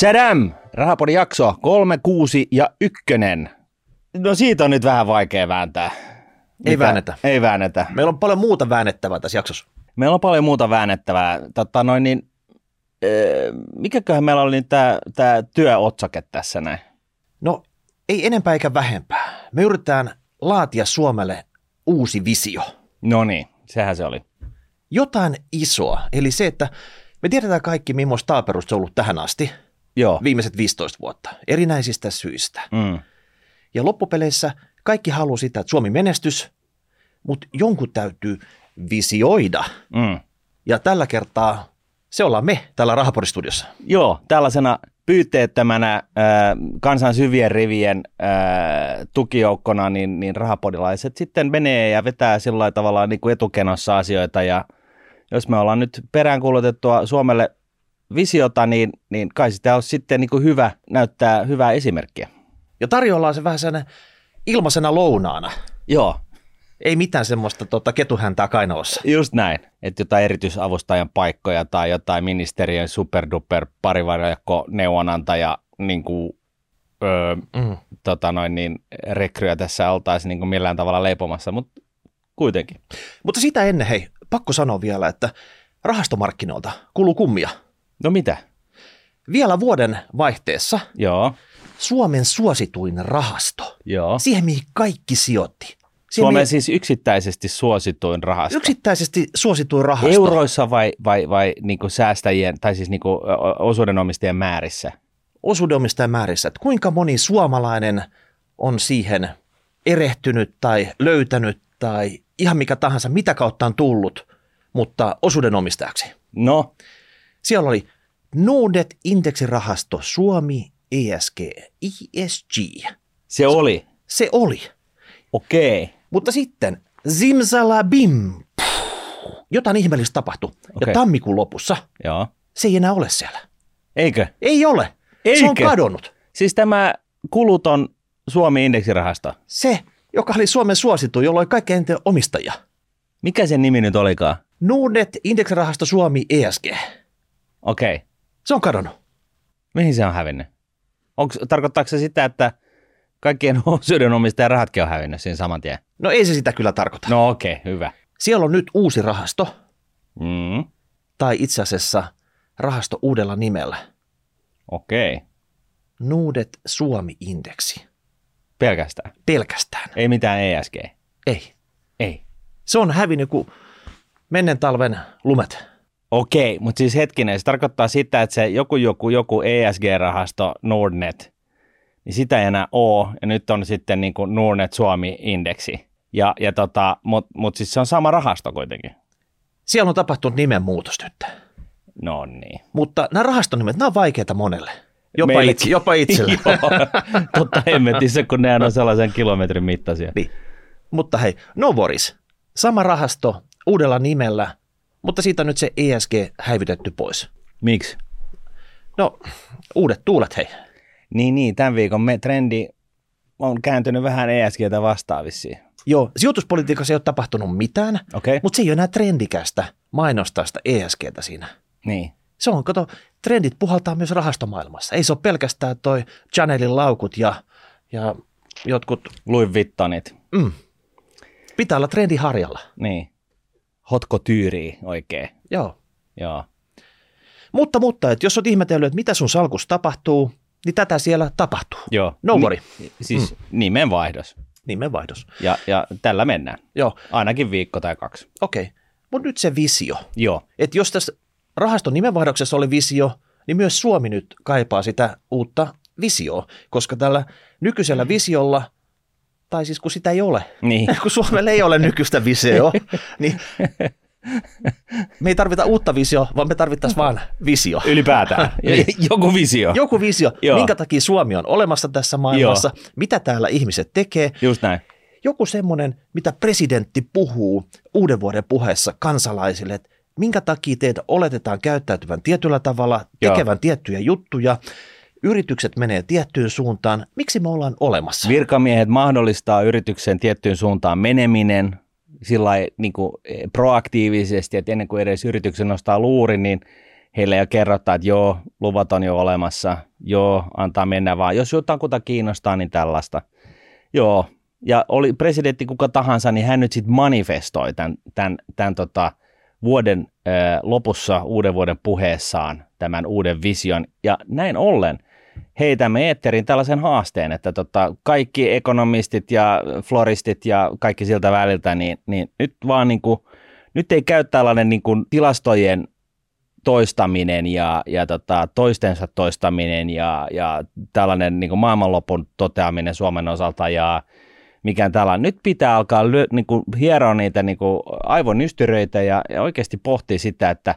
Tadam! Rahapodin jakso 3, 6 ja 1. No siitä on nyt vähän vaikea vääntää. Ei väännetä. Ei väännetä. Meillä on paljon muuta väännettävää tässä jaksossa. Meillä on paljon muuta väännettävää. Mikäköhän meillä oli tämä työotsake tässä näin? No ei enempää eikä vähempää. Me yritetään laatia Suomelle uusi visio. No niin, sehän se oli. Jotain isoa. Eli se, että me tiedetään kaikki, millaista taaperusta on ollut tähän asti. Joo. Viimeiset 15 vuotta. Erinäisistä syistä. Mm. Ja loppupeleissä kaikki haluaa sitä, että Suomi menestys, mutta jonkun täytyy visioida. Mm. Ja tällä kertaa se ollaan me täällä Rahapodistudiossa. Joo, tällaisena pyyteettömänä kansan syvien rivien tukijoukkona, niin rahapodilaiset sitten menee ja vetää sillä tavalla niin kuin etukenossa asioita. Ja jos me ollaan nyt peräänkuulutettua Suomelle visiota, niin kai sitä olisi sitten niin kuin hyvä näyttää hyvää esimerkkiä. Ja tarjolla on se vähän sellainen ilmaisena lounaana. Joo. Ei mitään semmoista ketuhäntää kainalossa. Just näin, että jotain erityisavustajan paikkoja tai jotain ministeriön superduper parivaljakko neuvonantaja niin kuin, rekryä tässä oltaisiin niin kuin millään tavalla leipomassa, mutta kuitenkin. Mutta sitä ennen, hei, pakko sanoa vielä, että rahastomarkkinoilta kuuluu kummia. No mitä? Vielä vuoden vaihteessa Joo. Suomen suosituin rahasto. Joo. Siihen, mihin kaikki sijoitti. Suomen siis yksittäisesti suosituin rahasto. Yksittäisesti suosituin rahasto. Euroissa vai niin kuin säästäjien, tai siis niin kuin osuudenomistajien määrissä? Osuudenomistajien määrissä. Että kuinka moni suomalainen on siihen erehtynyt tai löytänyt tai ihan mikä tahansa, mitä kautta on tullut, mutta osuudenomistajaksi. No? Siellä oli Nordnet-indeksirahasto Suomi ESG. Se oli? Se oli. Okei. Mutta sitten zimzalabim, jotain ihmeellistä tapahtui. Ja tammikuun lopussa se ei enää ole siellä. Eikö? Ei ole. Eikö? Se on kadonnut. Siis tämä kuluton Suomi-indeksirahasto? Se, joka oli Suomen suosittu, jolla oli kaikkein eniten omistajia. Mikä sen nimi nyt olikaan? Nordnet-indeksirahasto Suomi ESG. Okei. Se on kadonnut. Mihin se on hävinnyt? Tarkoittaako se sitä, että kaikkien osuudenomistajien rahatkin on hävinnyt siinä saman tien? No ei se sitä kyllä tarkoita. No okei, hyvä. Siellä on nyt uusi rahasto. Mm. Tai itse asiassa rahasto uudella nimellä. Okei. Nordnet Suomi-indeksi. Pelkästään? Pelkästään. Ei mitään ESG? Ei. Se on hävinnyt kuin menneen talven lumet. Okei, mutta siis hetkinen, se tarkoittaa sitä, että se joku ESG-rahasto Nordnet, niin sitä ei enää ole, ja nyt on sitten niin kuin Nordnet Suomi-indeksi. Mutta siis se on sama rahasto kuitenkin. Siellä on tapahtunut nimenmuutos nyt. No niin. Mutta nämä rahastonimet, nämä on vaikeita monelle. Jopa itselle. Totta hemmetissä, kun ne on sellaisen kilometrin mittaisia. Niin. Mutta hei, no worries. Sama rahasto uudella nimellä, mutta siitä on nyt se ESG häivytetty pois. Miksi? No, uudet tuulet, hei. Niin, tämän viikon trendi on kääntynyt vähän ESGtä vastaan vissiin. Joo, sijoituspolitiikassa ei ole tapahtunut mitään, mutta se ei ole enää trendikästä mainostaa sitä ESGtä siinä. Niin. Se on, kato, trendit puhaltaa myös rahastomaailmassa. Ei se ole pelkästään toi Chanelin laukut ja jotkut Louis Vuittonit. Pitää olla trendi harjalla. Niin. Hotko tyyrii oikein. Joo. Mutta, että jos olet ihmetellyt, että mitä sun salkussa tapahtuu, niin tätä siellä tapahtuu. Joo. No worry. Siis nimenvaihdos. Nimenvaihdos. Ja tällä mennään. Joo. Ainakin viikko tai 2. Okei. Mutta nyt se visio. Joo. Että jos tässä rahaston nimenvaihdoksessa oli visio, niin myös Suomi nyt kaipaa sitä uutta visioa, koska tällä nykyisellä visiolla, tai siis kun sitä ei ole, niin. kun Suomella ei ole nykyistä visioa, niin me ei tarvita uutta visio, vaan me tarvittaisiin vaan visio. Ylipäätään. Joku visio. Joku visio. Joo. Minkä takia Suomi on olemassa tässä maailmassa, mitä täällä ihmiset tekee. Just näin. Joku semmoinen, mitä presidentti puhuu uuden vuoden puheessa kansalaisille, että minkä takia teitä oletetaan käyttäytyvän tietyllä tavalla, tekevän tiettyjä juttuja, yritykset menee tiettyyn suuntaan, miksi me ollaan olemassa? Virkamiehet mahdollistaa yrityksen tiettyyn suuntaan meneminen sillä niin kuin proaktiivisesti, että ennen kuin edes yrityksen nostaa luurin, niin heille jo kerrotaan, että joo, luvat on jo olemassa, joo, antaa mennä vaan. Jos jotakuta kiinnostaa, niin tällaista. Joo, ja oli presidentti kuka tahansa, niin hän nyt sitten manifestoi tämän vuoden lopussa uuden vuoden puheessaan tämän uuden vision. Ja näin ollen heitämme eetteriin tällaisen haasteen, että kaikki ekonomistit ja floristit ja kaikki siltä väliltä, niin nyt vaan niin kuin, nyt ei käy tällainen niin kuin tilastojen toistaminen ja toistensa toistaminen ja tällainen niin kuin maailmanlopun toteaminen Suomen osalta ja mikään tällainen. Nyt pitää alkaa niin kuin hieroa niitä niin kuin aivonystyröitä ja oikeasti pohtia sitä, että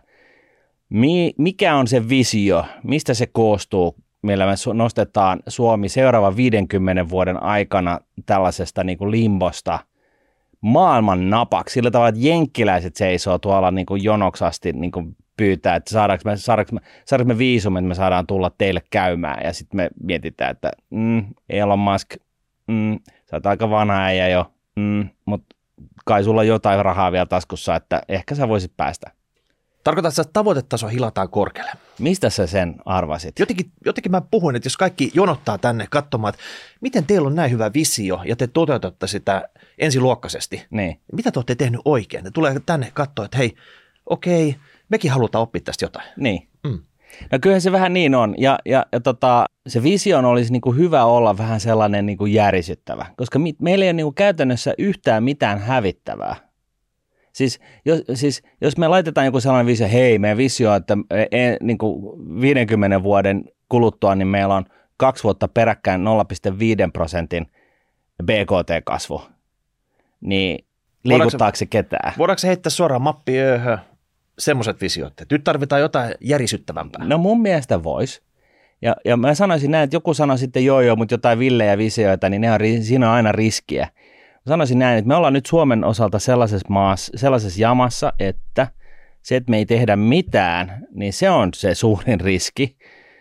mikä on se visio, mistä se koostuu, millä me nostetaan Suomi seuraavan 50 vuoden aikana tällaisesta niin kuin limbosta maailman napaksi. Sillä tavalla, että jenkkiläiset seisoo tuolla niin kuin jonoksasti niin kuin pyytää, että saadaanko me viisumi, että me saadaan tulla teille käymään. Ja sitten me mietitään, että Elon Musk, sä oot aika vanha äijä jo, mutta kai sulla on jotain rahaa vielä taskussa, että ehkä sä voisit päästä. Tarkoitatko, että tavoitetaso hilataan korkealle? Mistä sä sen arvasit? Jotenkin mä puhuin, että jos kaikki jonottaa tänne katsomaan, että miten teillä on näin hyvä visio ja te toteutatte sitä ensiluokkaisesti, niin mitä te olette tehnyt oikein? Ne tulee tänne katsoa, että hei, okei, mekin halutaan oppia tästä jotain. Niin. No kyllähän se vähän niin on, ja se vision olisi niin kuin hyvä olla vähän sellainen niin kuin järisyttävä, koska meillä ei ole niin kuin käytännössä yhtään mitään hävittävää. Siis jos me laitetaan joku sellainen visio, hei, meidän visio, että niin kuin 50 vuoden kuluttua, niin meillä on 2 vuotta peräkkäin 0,5% BKT-kasvu, niin liikuttaako se ketään? Voidaanko se heittää suoraan mappiööhön semmoiset visiot, että nyt tarvitaan jotain järisyttävämpää? No mun mielestä voisi. Ja mä sanoisin näin, että joku sanoi sitten joo, mutta jotain villejä visioita, niin siinä on aina riskiä. Mä sanoisin näin, että me ollaan nyt Suomen osalta sellaisessa jamassa, että se, että me ei tehdä mitään, niin se on se suurin riski,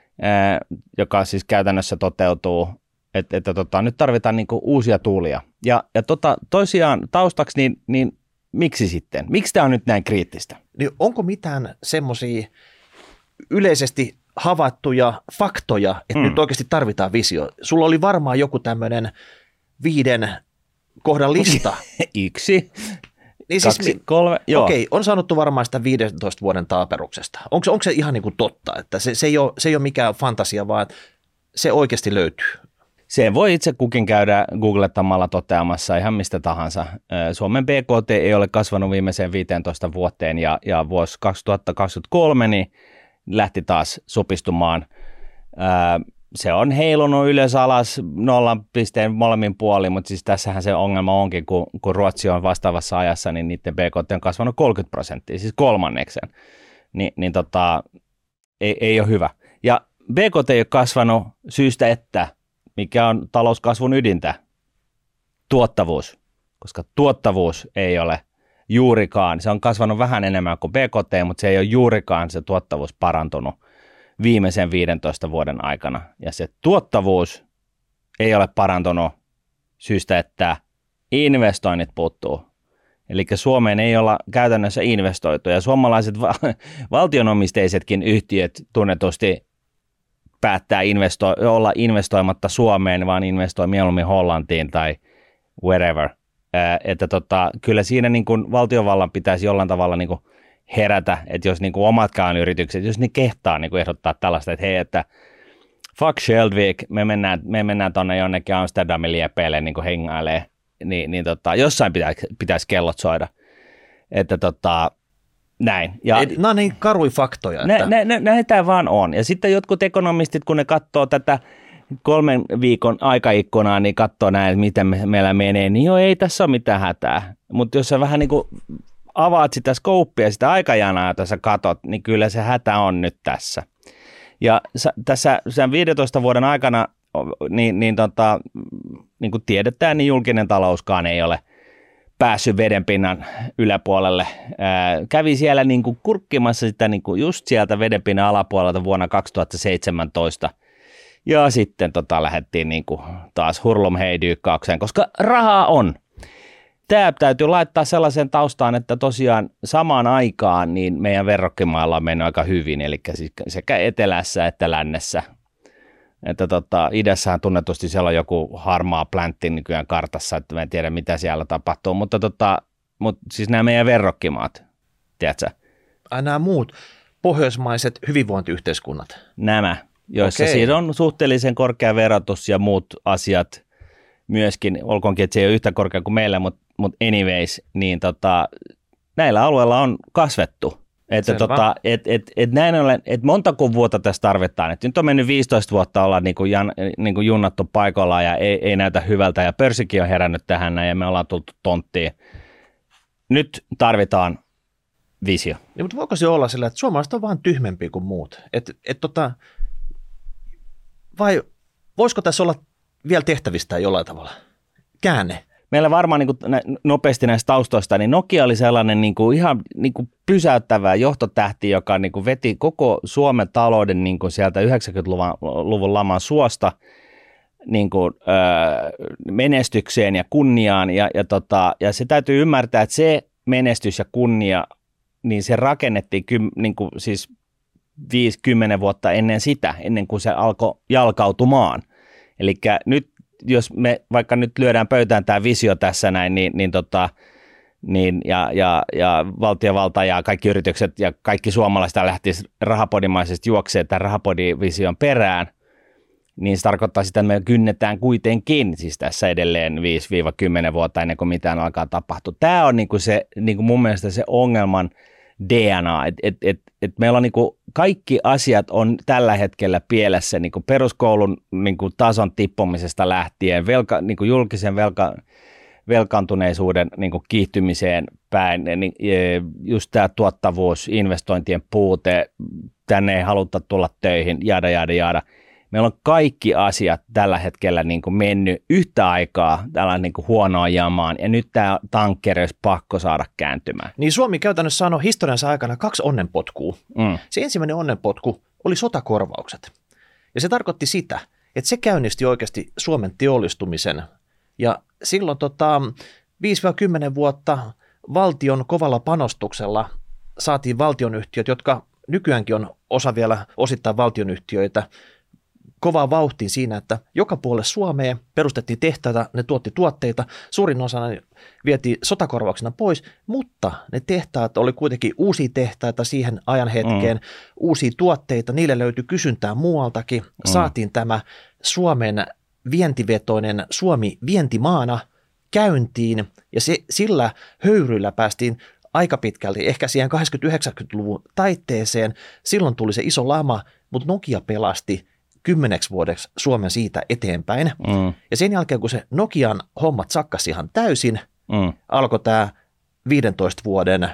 joka siis käytännössä toteutuu, että nyt tarvitaan niinku uusia tuulia. Ja toisiaan taustaksi, niin miksi sitten? Miksi tämä on nyt näin kriittistä? Niin onko mitään semmoisia yleisesti havaittuja faktoja, että nyt oikeasti tarvitaan visio? Sulla oli varmaan joku tämmöinen 5 kohdan lista. 1, niin 2, siis, 3, joo. Okei, on sanottu varmaan sitä 15 vuoden taaperuksesta. Onko se ihan niin kuin totta, että se ei ole mikään fantasia, vaan se oikeasti löytyy? Se voi itse kukin käydä googlettamalla toteamassa ihan mistä tahansa. Suomen BKT ei ole kasvanut viimeiseen 15 vuoteen ja vuosi 2023 niin lähti taas supistumaan. Se on heilunut ylös alas 0 pisteen molemmin puolin, mutta siis tässähän se ongelma onkin, kun Ruotsi on vastaavassa ajassa, niin niiden BKT on kasvanut 30%, siis kolmanneksen. Ei ole hyvä. Ja BKT ei ole kasvanut syystä, että mikä on talouskasvun ydintä? Tuottavuus, koska tuottavuus ei ole juurikaan, se on kasvanut vähän enemmän kuin BKT, mutta se ei ole juurikaan se tuottavuus parantunut viimeisen 15 vuoden aikana. Ja se tuottavuus ei ole parantunut syystä, että investoinnit puuttuu. Eli Suomeen ei olla käytännössä investoitu, ja suomalaiset valtionomisteisetkin yhtiöt tunnetusti päättää olla investoimatta Suomeen, vaan investoi mieluummin Hollantiin tai wherever. Kyllä siinä niin kuin valtiovallan pitäisi jollain tavalla niin kuin herätä, että jos niin kuin omatkaan yritykset, jos ne kehtaa niin kuin ehdottaa tällaista, että hei, että fuck Sheldvik, me mennään tuonne jonnekin Amsterdamin liepeille niin kuin hengailee, niin jossain pitäisi kellot soida. Että näin. Ja nämä on niin karui faktoja. Näitä vaan on. Ja sitten jotkut ekonomistit, kun ne katsoo tätä 3 viikon aikaikkunaa, niin katsoo näin, että miten meillä menee, niin joo, ei tässä ole mitään hätää. Mutta jos sä vähän niin kuin avaat sitä skouppia, sitä aikajanaa, jota sä katot, niin kyllä se hätä on nyt tässä. Ja tässä sen 15 vuoden aikana, niin kuin tiedetään, niin julkinen talouskaan ei ole päässyt vedenpinnan yläpuolelle. Kävi siellä niin kuin kurkkimassa sitä niin kuin just sieltä vedenpinnan alapuolelta vuonna 2017. Ja sitten lähdettiin niin kuin taas hurlumheidyykkaukseen, koska rahaa on. tämä täytyy laittaa sellaisen taustaan, että tosiaan samaan aikaan niin meidän verrokkimailla on mennyt aika hyvin, eli siis sekä etelässä että lännessä. Että idässähän tunnetusti siellä on joku harmaa pläntti nykyään kartassa, että mä en tiedä mitä siellä tapahtuu, mutta siis nämä meidän verrokkimaat, tiedätkö? Nämä muut pohjoismaiset hyvinvointiyhteiskunnat. Nämä, joissa siinä on suhteellisen korkea verotus ja muut asiat myöskin, olkoonkin, että se ei ole yhtä korkea kuin meillä, mutta anyways, niin näillä alueilla on kasvettu. Näin ollen, että montako vuotta tässä tarvitaan. Et nyt on mennyt 15 vuotta olla niin kuin junnattu paikallaan ja ei näytä hyvältä ja pörssikin on herännyt tähän ja me ollaan tultu tonttiin. Nyt tarvitaan visio. Ja, mutta voiko se olla sillä, että suomalaiset on vaan tyhmempiä kuin muut? Vai voisiko tässä olla vielä tehtävistä jollain tavalla? Käänne. Meillä varmaan nopeasti näistä taustoista, niin Nokia oli sellainen ihan pysäyttävä johtotähti, joka veti koko Suomen talouden sieltä 90-luvun laman suosta menestykseen ja kunniaan. Ja se täytyy ymmärtää, että se menestys ja kunnia, niin se rakennettiin siis 5-10 vuotta ennen kuin se alkoi jalkautumaan. Eli nyt jos me vaikka nyt lyödään pöytään tämä visio tässä näin, ja valtiovalta ja kaikki yritykset ja kaikki suomalaiset lähtisivät rahapodimaisesti juoksemaan tämän rahapodivision perään, niin se tarkoittaa sitä, että me kynnetään kuitenkin siis tässä edelleen 5-10 vuotta ennen kuin mitään alkaa tapahtua. Tämä on se, mun mielestä se ongelman DNA, että meillä on kaikki asiat on tällä hetkellä pielessä peruskoulun tason tippumisesta lähtien, julkisen velkaantuneisuuden kiihtymiseen päin, just tämä tuottavuus, investointien puute, tänne ei haluta tulla töihin, jada. Meillä on kaikki asiat tällä hetkellä mennyt yhtä aikaa tällä huonoon jamaan, ja nyt tämä tankkeri olisi pakko saada kääntymään. Niin Suomi käytännössä sanoi historiansa aikana 2 onnenpotkua. Se ensimmäinen onnenpotku oli sotakorvaukset. Ja se tarkoitti sitä, että se käynnisti oikeasti Suomen teollistumisen. Ja silloin 5-10 vuotta valtion kovalla panostuksella saatiin valtionyhtiöt, jotka nykyäänkin on osa vielä osittain valtionyhtiöitä, kovaa vauhtiin siinä, että joka puolelle Suomeen perustettiin tehtaita, ne tuotti tuotteita, suurin osa ne vietiin sotakorvauksena pois, mutta ne tehtaat oli kuitenkin uusia tehtaita siihen ajan hetkeen, uusia tuotteita, niille löytyi kysyntää muualtakin, saatiin tämä Suomen vientivetoinen Suomi vientimaana käyntiin, ja sillä höyryllä päästiin aika pitkälti, ehkä siihen 80-90-luvun taitteeseen, silloin tuli se iso lama, mutta Nokia pelasti 10 vuodeksi Suomen siitä eteenpäin. Ja sen jälkeen, kun se Nokian hommat sakkasi ihan täysin, alkoi tämä 15 vuoden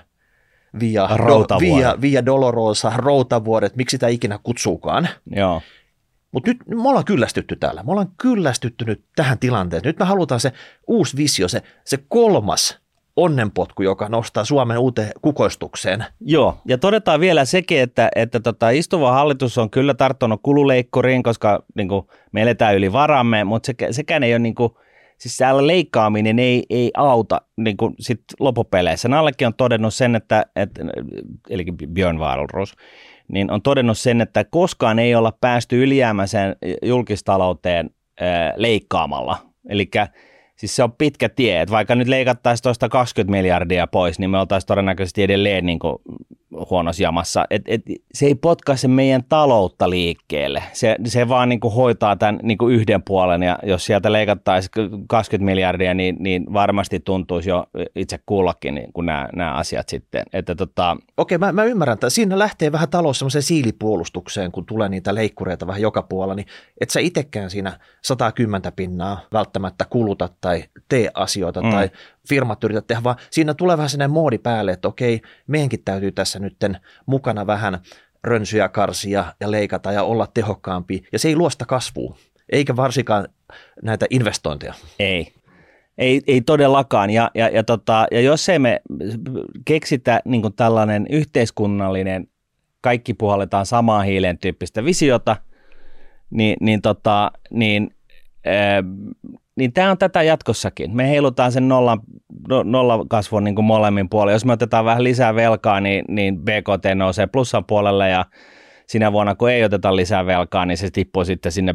Via Dolorosa, routavuodet, miksi sitä ikinä kutsuukaan. Mutta nyt me ollaan kyllästytty täällä. Me ollaan kyllästytty nyt tähän tilanteeseen. Nyt me halutaan se uusi visio, se 3. onnenpotku, joka nostaa Suomen uuteen kukoistukseen. Joo, ja todetaan vielä sekin, että istuva hallitus on kyllä tarttunut kululeikkuriin, koska me eletään yli varamme, mutta sekään ei ole, siis täällä leikkaaminen ei auta sit loppupeleissä. Nallekin on todennut sen, eli Björn Wahlroos, niin on todennut sen, että koskaan ei olla päästy ylijäämäiseen julkistalouteen leikkaamalla. Eli siis se on pitkä tie, että vaikka nyt leikattaisiin tuosta 20 miljardia pois, niin me oltaisiin todennäköisesti edelleen huonossa jamassa. Se ei potkaise meidän taloutta liikkeelle. Se vaan hoitaa tämän yhden puolen, ja jos sieltä leikattaisiin 20 miljardia, niin varmasti tuntuisi jo itse kullakin kun nämä asiat sitten. Okei, mä ymmärrän, että siinä lähtee vähän talous semmoiseen siilipuolustukseen, kun tulee niitä leikkureita vähän joka puolella, niin et sä itsekään siinä 110 pinnaa välttämättä kuluta tai tee asioita tai firmat yrität tehdä, vaan siinä tulee vähän sellainen moodi päälle, että okei, meidänkin täytyy tässä nytten mukana vähän rönsyjä karsia ja leikata ja olla tehokkaampi, ja se ei luosta kasvua, eikä varsinkaan näitä investointeja. Ei todellakaan, ja jos ei me keksitä tällainen yhteiskunnallinen, kaikki puhalletaan samaan hiileen tyyppistä visiota, niin niin tämä on tätä jatkossakin. Me heilutaan sen nolla kasvun niin kuin molemmin puolella. Jos me otetaan vähän lisää velkaa, niin BKT nousee plussan puolelle ja sinä vuonna, kun ei oteta lisää velkaa, niin se tippuu sitten sinne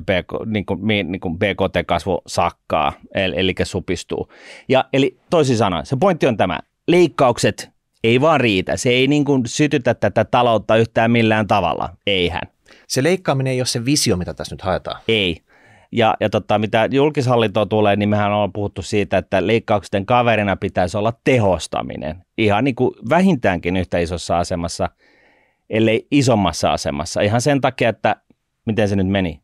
BKT-kasvu sakkaa, eli supistuu. Eli toisin sanoen, se pointti on tämä, leikkaukset ei vaan riitä, se ei niin kuin sytytä tätä taloutta yhtään millään tavalla, eihän. Se leikkaaminen ei ole se visio, mitä tässä nyt haetaan. Ei. Ja mitä julkishallintoon tulee, niin mehän ollaan puhuttu siitä, että leikkausten kaverina pitäisi olla tehostaminen. Ihan niin kuin vähintäänkin yhtä isossa asemassa, ellei isommassa asemassa. Ihan sen takia, että miten se nyt meni,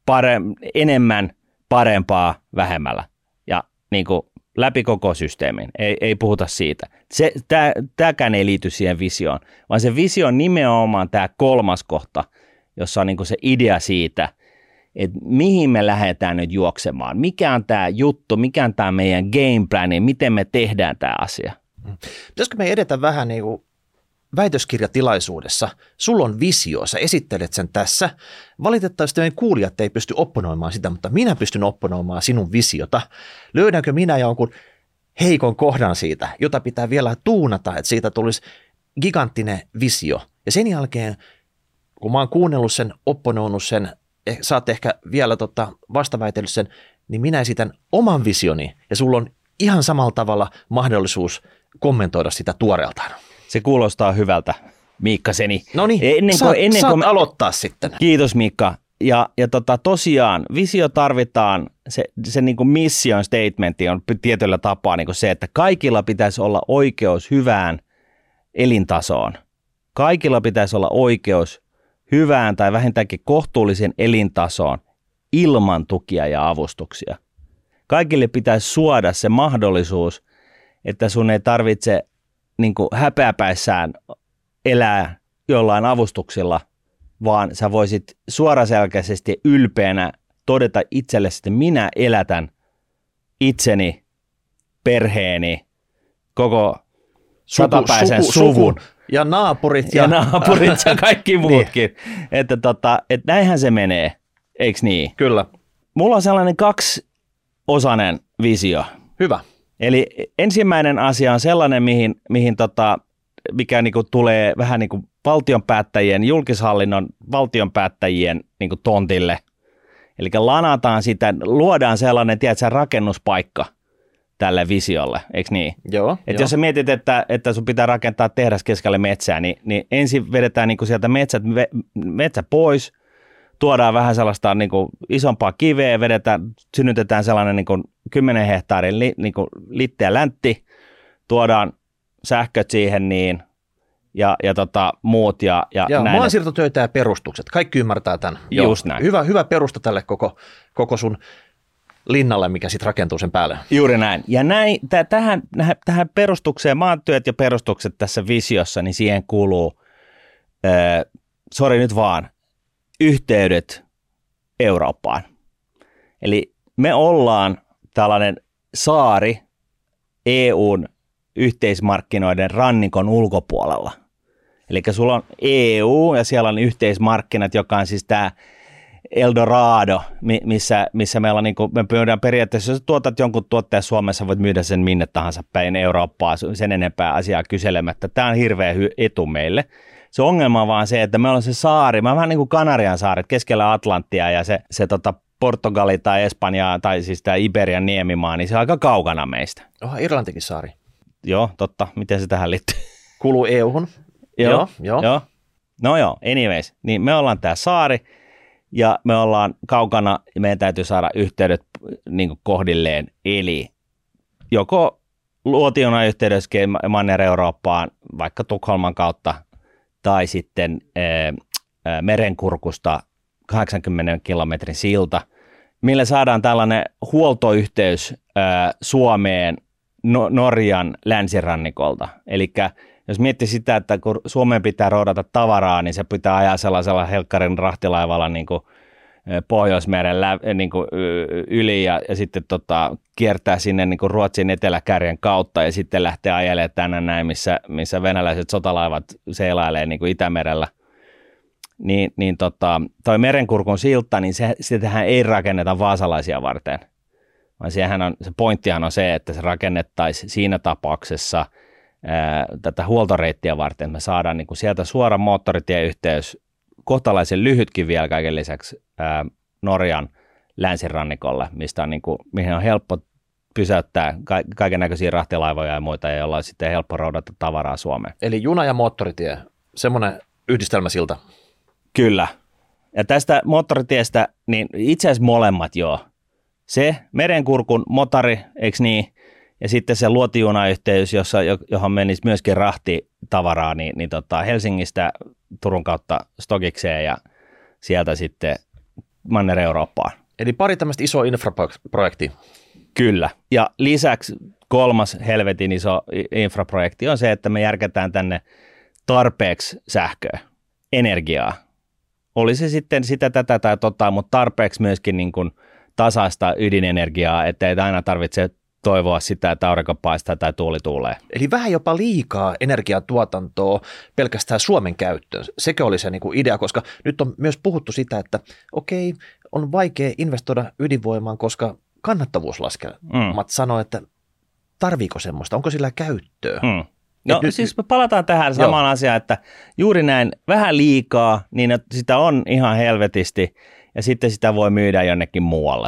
enemmän, parempaa, vähemmällä. Ja niin kuin läpi koko systeemin, ei puhuta siitä. Tämäkään ei liity siihen visioon, vaan se visio on nimenomaan tämä kolmas kohta, jossa on niin kuin se idea siitä, että mihin me lähdetään nyt juoksemaan, mikä on tämä juttu, mikä on tämä meidän game plani, miten me tehdään tämä asia. Pitäisikö me edetä vähän niin kuin väitöskirjatilaisuudessa? Sulla on visio, sä esittelet sen tässä. Valitettavasti meidän kuulijat ei pysty opponoimaan sitä, mutta minä pystyn opponoimaan sinun visiota. Löydänkö minä jonkun heikon kohdan siitä, jota pitää vielä tuunata, että siitä tulisi giganttinen visio. Ja sen jälkeen, kun mä oon kuunnellut sen, opponoinut sen, saat ehkä vielä vastaväitellyt sen, niin minä esitän oman visioni ja sulla on ihan samalla tavalla mahdollisuus kommentoida sitä tuoreeltaan. Se kuulostaa hyvältä, Miikka-seni. No niin, saat aloittaa sitten. Kiitos, Miikka. Ja tosiaan visio tarvitaan, se niin kuin mission statementti on tietyllä tapaa niin kuin se, että kaikilla pitäisi olla oikeus hyvään elintasoon. Kaikilla pitäisi olla oikeus hyvään tai vähintäänkin kohtuullisen elintasoon ilman tukia ja avustuksia. Kaikille pitäisi suoda se mahdollisuus, että sun ei tarvitse niin kuin häpeäpäissään elää jollain avustuksilla, vaan sä voisit suoraselkäisesti ylpeänä todeta itsellesi, että minä elätän itseni, perheeni, koko satapäisen suvun. Ja naapurit. Ja naapurit ja kaikki muutkin. Niin. Että näinhän se menee, eikö niin? Kyllä. Mulla on sellainen kaksiosainen visio. Hyvä. Eli ensimmäinen asia on sellainen, mikä niinku tulee vähän niin kuin valtionpäättäjien, julkishallinnon valtionpäättäjien niinku tontille. Eli lanataan sitä, luodaan sellainen, tiedätkö, rakennuspaikka tälle visiolle, eikö niin? Joo. Jos sä mietit, että sun pitää rakentaa tehdas keskelle metsää, niin ensin vedetään niinku sieltä metsä pois, tuodaan vähän sellaista niinku isompaa kiveä, synnytetään sellainen niinku 10 hehtaarin litteä läntti, tuodaan sähköt siihen niin, ja muut. Ja maansiirtotöitä ja perustukset, kaikki ymmärtää tämän. Just näin. Hyvä perusta tälle koko sun linnalle, mikä sitten rakentuu sen päälle. Juuri näin. Ja tähän perustukseen, maantyöt ja perustukset tässä visiossa, niin siihen kuuluu, yhteydet Eurooppaan. Eli me ollaan tällainen saari EUn yhteismarkkinoiden rannikon ulkopuolella. Eli sulla on EU ja siellä on yhteismarkkinat, joka on siis tämä Eldorado, missä meillä on, me pyydään periaatteessa, jos tuotat jonkun tuotteen Suomessa, voit myydä sen minne tahansa päin Eurooppaa, sen enempää asiaa kyselemättä. Tämä on hirveä etu meille. Se ongelma on vaan se, että meillä on se saari, vähän niin kuin Kanarian saaret keskellä Atlanttia ja se Portugali tai Espanja tai siis tämä Iberian niemimaa, niin se on aika kaukana meistä. Irlantikin saari. Joo, totta. Miten se tähän liittyy? Kuuluu EU-hun. Joo. No joo, anyways. Niin me ollaan tämä saari ja me ollaan kaukana ja meidän täytyy saada yhteydet niin kuin kohdilleen. Eli joko luotiona yhteydessä Manner-Eurooppaan, vaikka Tukholman kautta, tai sitten merenkurkusta 80 kilometrin silta, millä saadaan tällainen huoltoyhteys Suomeen Norjan länsirannikolta. Eli jos miettii sitä, että kun Suomeen pitää roudata tavaraa, niin se pitää ajaa sellaisella helkkarin rahtilaivalla niin kuin Pohjoismeren niin kuin yli ja sitten kiertää sinne niin kuin Ruotsin eteläkärjen kautta ja sitten lähtee ajelemaan tänne näin, missä venäläiset sotalaivat seilailee niin kuin Itämerellä. Toi Merenkurkun silta, niin sitähän ei rakenneta vaasalaisia varten, vaan se pointtihan on se, että se rakennettaisiin siinä tapauksessa tätä huoltoreittiä varten, että me saadaan niin kuin sieltä suora moottoritieyhteys, kohtalaisen lyhytkin vielä kaiken lisäksi Norjan länsirannikolle, mistä on niin kuin, mihin on helppo pysäyttää kaiken näköisiä rahtilaivoja ja muita, joilla on sitten helppo roudata tavaraa Suomeen. Eli juna- ja moottoritie, semmoinen yhdistelmäsilta. Kyllä. Ja tästä moottoritiestä, niin itse asiassa molemmat joo. Se Merenkurkun motari, eikö niin, ja sitten se luotijunayhteys, johon menisi myöskin rahtitavaraa, niin Helsingistä Turun kautta Stogikseen ja sieltä sitten Manner-Eurooppaan. Eli pari tämmöistä isoa infraprojektia. Kyllä. Ja lisäksi kolmas helvetin iso infraprojekti on se, että me järkätään tänne tarpeeksi sähköä, energiaa. Oli se sitten sitä, tätä tai mutta tarpeeksi myöskin niin kuin tasaista ydinenergiaa, että ei aina tarvitse toivoa sitä, että aurinko paistaa tai tuuli tuulee. Eli vähän jopa liikaa energiatuotantoa pelkästään Suomen käyttöön. Sekö oli se niin kuin idea, koska nyt on myös puhuttu sitä, että okei, on vaikea investoida ydinvoimaan, koska kannattavuuslaskelmat sanoo, että tarviiko semmoista, onko sillä käyttöä? No nyt, siis me palataan tähän samaan asiaan, että juuri näin vähän liikaa, niin sitä on ihan helvetisti ja sitten sitä voi myydä jonnekin muualle.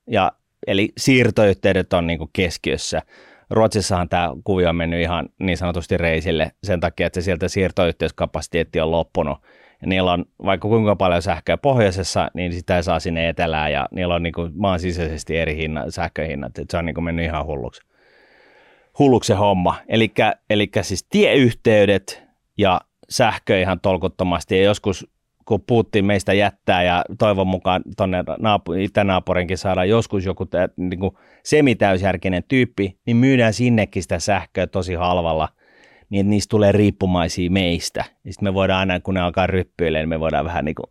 Eli siirtoyhteydet on niin kuin keskiössä. Ruotsissahan tämä kuvio on mennyt ihan niin sanotusti reisille sen takia, että sieltä siirtoyhteyskapasiteetti on loppunut. Ja niillä on vaikka kuinka paljon sähköä pohjoisessa, niin sitä ei saa sinne etelään ja niillä on niin kuin maan sisäisesti eri sähköhinnat. Että se on niin kuin mennyt ihan hulluksi se homma. Eli siis tieyhteydet ja sähkö ihan tolkuttomasti. Ja joskus kun Putin meistä jättää ja toivon mukaan tuonne itänaapurinkin saadaan joskus joku niin kuin semitäysjärkinen tyyppi, niin myydään sinnekin sitä sähköä tosi halvalla, niin että niistä tulee riippumaisia meistä. Ja sitten me voidaan aina, kun ne alkaa ryppyilemään, niin me voidaan vähän niin kuin,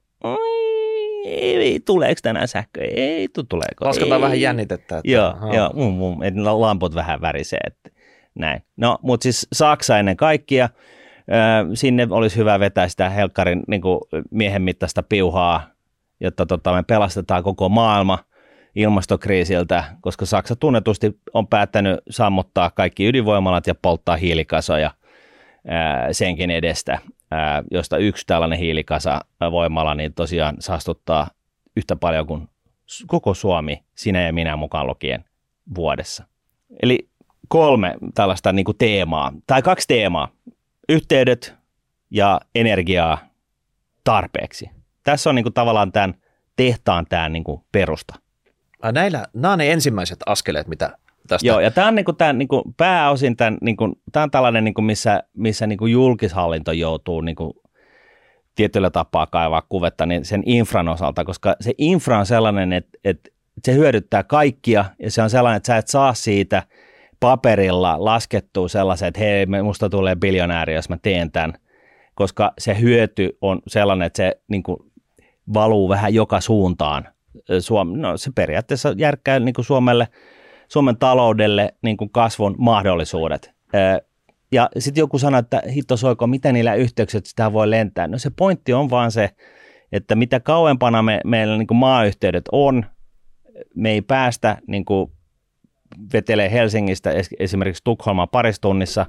ei tuleeko tänään sähköä, ei tuleeko. Lasketaan vähän jännitettä. Että, joo, että lamput vähän värisee, että näin. No, mutta siis Saksa ennen kaikkea. Sinne olisi hyvä vetää sitä helkkarin niin kuin miehen mittaista piuhaa, jotta me pelastetaan koko maailma ilmastokriisiltä, koska Saksa tunnetusti on päättänyt sammuttaa kaikki ydinvoimalat ja polttaa hiilikasoja senkin edestä, josta yksi tällainen hiilikasavoimala niin tosiaan saastuttaa yhtä paljon kuin koko Suomi, sinä ja minä mukaan lukien vuodessa. Eli 3 tällaista niin kuin teemaa, tai 2 teemaa. Yhteydet ja energiaa tarpeeksi. Tässä on niinku tavallaan tämän tehtaan tämä niinku perusta. Nämä on ne ensimmäiset askeleet, mitä tästä... Joo, ja tämä on niinku pääosin tämä on tällainen, niinku, missä niinku julkishallinto joutuu niinku tietyllä tapaa kaivaa kuvetta niin sen infran osalta, koska se infra on sellainen, että se hyödyttää kaikkia, ja se on sellainen, että sä et saa siitä paperilla laskettua sellaiset, että hei, musta tulee biljonääri, jos mä teen tämän, koska se hyöty on sellainen, että se niin kuin valuu vähän joka suuntaan. Se periaatteessa järkkää niin kuin Suomen taloudelle niin kuin kasvun mahdollisuudet. Ja sitten joku sanoo, että hitto soiko, miten niillä yhteykset sitä voi lentää. No se pointti on vaan se, että mitä kauempana meillä niin kuin maayhteydet on, me ei päästä niin kuin vetelee Helsingistä esimerkiksi Tukholmaan parissa tunnissa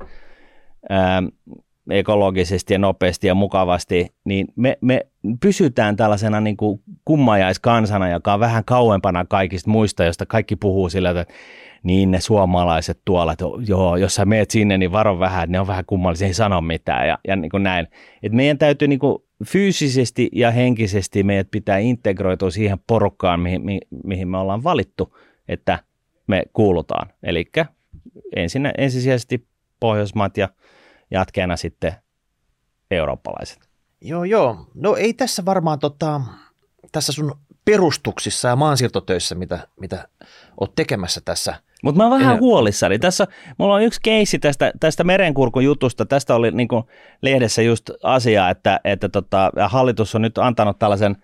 ekologisesti ja nopeasti ja mukavasti, niin me pysytään tällaisena niin kuin kummajaiskansana, joka on vähän kauempana kaikista muista, josta kaikki puhuu sillä, että niin ne suomalaiset tuolla, että joo, jos sä meet sinne, niin varo vähän, että ne on vähän kummallisia, ei sano mitään ja niin kuin näin. Et meidän täytyy niin kuin fyysisesti ja henkisesti meidät pitää integroitua siihen porukkaan, mihin me ollaan valittu, että me kuulutaan. Eli ensisijaisesti Pohjoismaat ja jatkeena sitten eurooppalaiset. Joo. No ei tässä varmaan tässä sun perustuksissa ja maansiirtotöissä, mitä oot tekemässä tässä. Mutta mä oon vähän huolissani. Tässä mulla on yksi keissi tästä Merenkurkun jutusta. Tästä oli niin kuin lehdessä just asia, että hallitus on nyt antanut tällaisen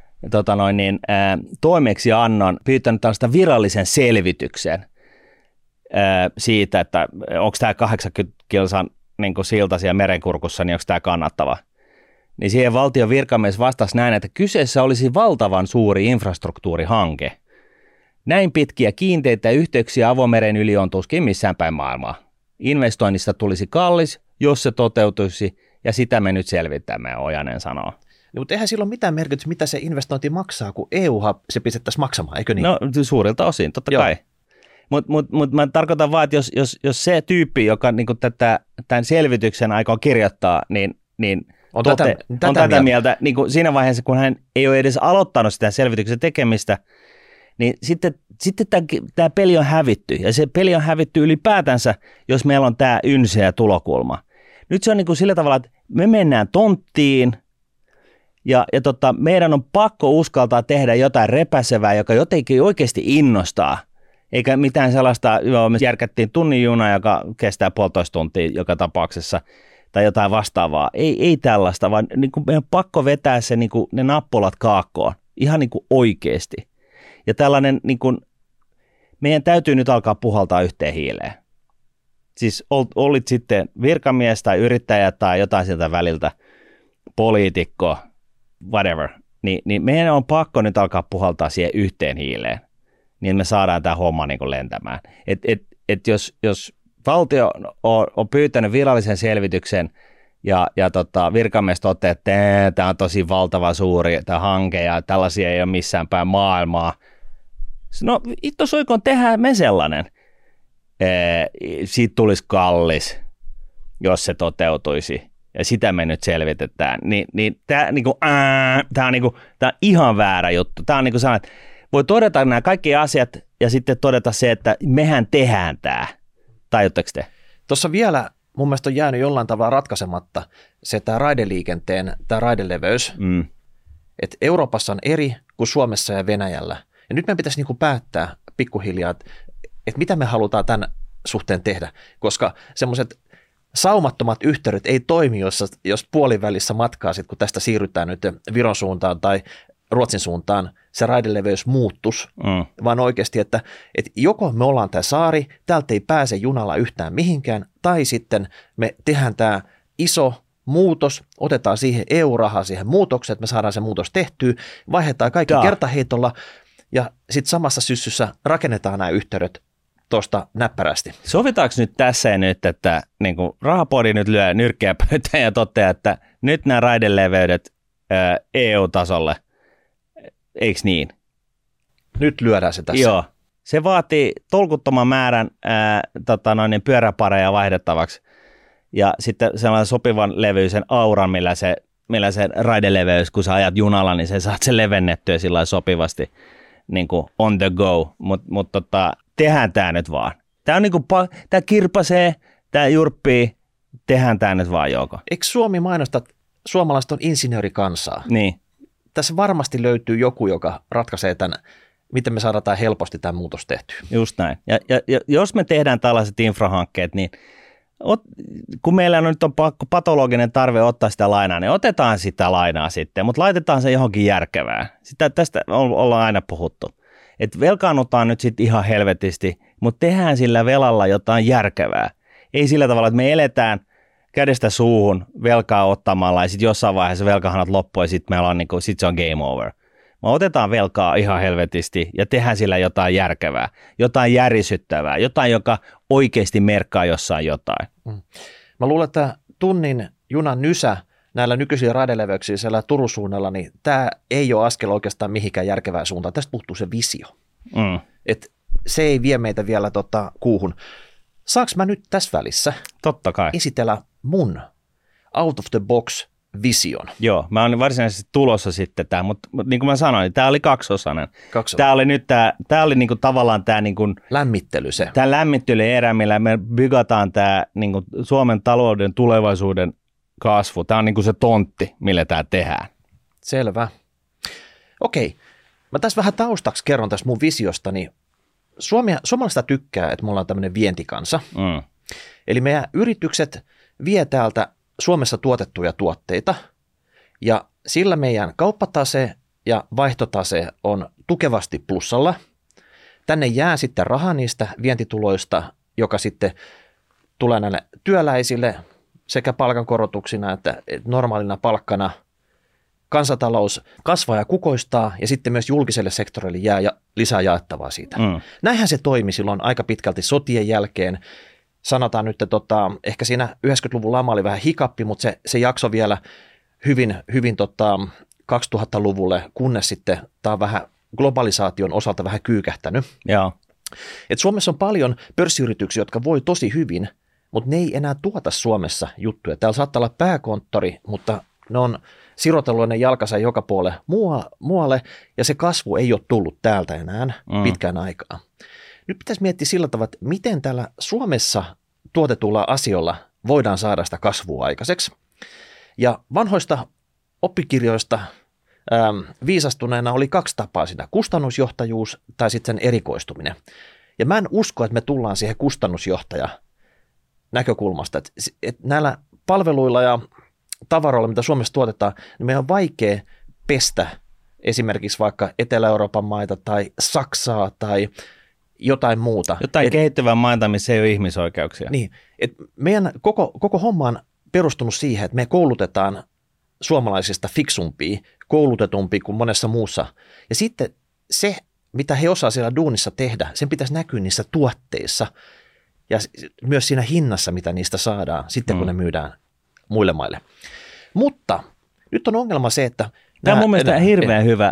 toimeksiannon, pyytänyt tällaista virallisen selvityksen siitä, että onko tämä 80 kilsan niin silta siellä Merenkurkussa, niin onko tämä kannattava. Niin siihen valtion virkamies vastasi näin, että kyseessä olisi valtavan suuri infrastruktuurihanke. Näin pitkiä kiinteitä yhteyksiä avomeren yli on tuskin missään päin maailmaa. Investoinnista tulisi kallis, jos se toteutuisi, ja sitä me nyt selvitämme, Ojanen sanoo. No, mutta eihän sillä ole mitään merkitystä, mitä se investointi maksaa, kun EU-han se pistettäisiin maksamaan, eikö niin? No suurilta osin, totta kai. Mutta mä tarkoitan vaan, että jos se tyyppi, joka niinku tämän selvityksen aikoo kirjoittaa, niin on tätä mieltä niinku siinä vaiheessa, kun hän ei ole edes aloittanut sitä selvityksen tekemistä, niin sitten tämä peli on hävitty. Ja se peli on hävitty ylipäätänsä, jos meillä on tämä ynseä tulokulma. Nyt se on niinku sillä tavalla, että me mennään tonttiin, ja meidän on pakko uskaltaa tehdä jotain repäsevää, joka jotenkin oikeasti innostaa. Eikä mitään sellaista, me järkättiin tunnin juna, joka kestää 1,5 tuntia joka tapauksessa, tai jotain vastaavaa. Ei tällaista, vaan niin kuin meidän on pakko vetää se, niin kuin ne nappulat kaakkoon, ihan niin kuin oikeasti. Ja tällainen, niin kuin, meidän täytyy nyt alkaa puhaltaa yhteen hiileen. Siis olit sitten virkamies tai yrittäjä tai jotain sieltä väliltä, poliitikko, whatever, niin meidän on pakko nyt alkaa puhaltaa siihen yhteen hiileen, niin me saadaan tämä homma niin kuin lentämään. Jos valtio on pyytänyt virallisen selvityksen ja virkamies toteaa, että tämä on tosi valtava suuri tämä hanke ja tällaisia ei ole missään päin maailmaa, no itse soikoon tehdään me sellainen. Siitä tulisi kallis, jos se toteutuisi. Ja sitä me nyt selvitetään, niin tämä on ihan väärä juttu. Tämä on niin kuin sellainen, että voi todeta nämä kaikki asiat ja sitten todeta se, että mehän tehdään tämä. Tajutteko te? Tuossa vielä mun mielestä on jäänyt jollain tavalla ratkaisematta se tämä raideliikenteen, tämä raideleveys. Että Euroopassa on eri kuin Suomessa ja Venäjällä. Ja nyt meidän pitäisi niin kuin päättää pikkuhiljaa, että mitä me halutaan tämän suhteen tehdä, koska semmoiset saumattomat yhteydet ei toimi, jos puolivälissä matkaa, sit, kun tästä siirrytään nyt Viron suuntaan tai Ruotsin suuntaan, se raideleveys muuttus, vaan oikeasti, että joko me ollaan tämä saari, täältä ei pääse junalla yhtään mihinkään, tai sitten me tehdään tämä iso muutos, otetaan siihen EU-rahaa siihen muutokseen, että me saadaan se muutos tehtyä, vaihdetaan kaikki kertaheitolla, ja sitten samassa syssyssä rakennetaan nämä yhteydet tuosta näppärästi. Sovitaanko nyt tässä ja nyt, että niin kuin Rahapodi nyt lyö nyrkkiä pöytään ja toteaa, että nyt nämä raideleveydet EU-tasolle, eikö niin? Nyt lyödään se tässä. Joo. Se vaatii tolkuttoman määrän pyöräpareja vaihdettavaksi ja sitten sellainen sopivan levyisen auran, millä se raideleveys, kun sä ajat junalla, niin sä saat sen levennettyä sillä sopivasti niin kuin on the go, mutta tehdään tämä nyt vaan. Tämä on niinku, tämä kirpasee, tämä jurppii, tehdään tämä nyt vaan, Jouko. Eikö Suomi mainosta, että suomalaiset on insinöörikansaa? Niin. Tässä varmasti löytyy joku, joka ratkaisee tämän, miten me saadaan helposti tämä muutos tehtyä. Just näin. Ja jos me tehdään tällaiset infrahankkeet, niin kun meillä nyt on patologinen tarve ottaa sitä lainaa, niin otetaan sitä lainaa sitten, mutta laitetaan se johonkin järkevään. Tästä ollaan aina puhuttu. Että velkaannutaan nyt sitten ihan helvetisti, mutta tehdään sillä velalla jotain järkevää. Ei sillä tavalla, että me eletään kädestä suuhun velkaa ottamalla ja sitten jossain vaiheessa velkahanat loppuu ja sitten sit se on game over. Me otetaan velkaa ihan helvetisti ja tehdään sillä jotain järkevää, jotain järisyttävää, jotain, joka oikeasti merkkaa jossain jotain. Mä luulen, että tunnin junan nysä näillä nykyisillä raideleveyksillä siellä Turun suunnalla, niin tämä ei ole askel oikeastaan mihinkään järkevään suuntaan. Tästä puuttuu se visio. Et se ei vie meitä vielä kuuhun. Saanko mä nyt tässä välissä totta kai esitellä mun out of the box vision? Joo, mä oon varsinaisesti tulossa sitten tämä, mutta niin kuin mä sanoin, niin tämä oli kaksiosainen. Tämä oli nyt tämä oli niinku tavallaan tämä niinku lämmittely se. Tämä lämmittelyerä, millä me bygataan tämä niinku Suomen talouden tulevaisuuden kasvu. Tämä on niinku se tontti, millä tämä tehdään. Selvä. Okei. Mä tässä vähän taustaksi kerron tästä mun visiostani. Suomalaista tykkää, että me ollaan tämmöinen vientikansa. Eli meidän yritykset vie täältä Suomessa tuotettuja tuotteita ja sillä meidän kauppatase ja vaihtotase on tukevasti plussalla. Tänne jää sitten raha niistä vientituloista, joka sitten tulee näille työläisille sekä palkankorotuksina että normaalina palkkana. kansantalous kasvaa ja kukoistaa ja sitten myös julkiselle sektorille jää lisää jaettavaa siitä. Näinhän se toimi silloin aika pitkälti sotien jälkeen. Sanotaan nyt, että ehkä siinä 90-luvun lama oli vähän hikappi, mutta se jakso vielä hyvin 2000-luvulle, kunnes sitten tämä on vähän globalisaation osalta vähän kyykähtänyt. Joo. Et Suomessa on paljon pörssiyrityksiä, jotka voi tosi hyvin, mutta ne ei enää tuota Suomessa juttuja. Täällä saattaa olla pääkonttori, mutta ne on sirotellut ne jalkansa joka puolelle muualle, ja se kasvu ei ole tullut täältä enää pitkään aikaa. Nyt pitäisi miettiä sillä tavalla, että miten täällä Suomessa tuotetulla asioilla voidaan saada sitä kasvua aikaiseksi. Ja vanhoista oppikirjoista viisastuneena oli 2 tapaa siinä, kustannusjohtajuus tai sitten sen erikoistuminen. Ja mä en usko, että me tullaan siihen kustannusjohtaja näkökulmasta, että näillä palveluilla ja tavaroilla, mitä Suomessa tuotetaan, niin meidän on vaikea pestä esimerkiksi vaikka Etelä-Euroopan maita tai Saksaa tai jotain muuta. Jotain kehittyvää maita, missä ei ole ihmisoikeuksia. Niin, että meidän koko homma on perustunut siihen, että me koulutetaan suomalaisista fiksumpia, koulutetumpia kuin monessa muussa. Ja sitten se, mitä he osaa siellä duunissa tehdä, sen pitäisi näkyä niissä tuotteissa ja myös siinä hinnassa, mitä niistä saadaan sitten, kun ne myydään muille maille. Mutta nyt on ongelma se, että tämä on mun mielestä hirveän hyvä.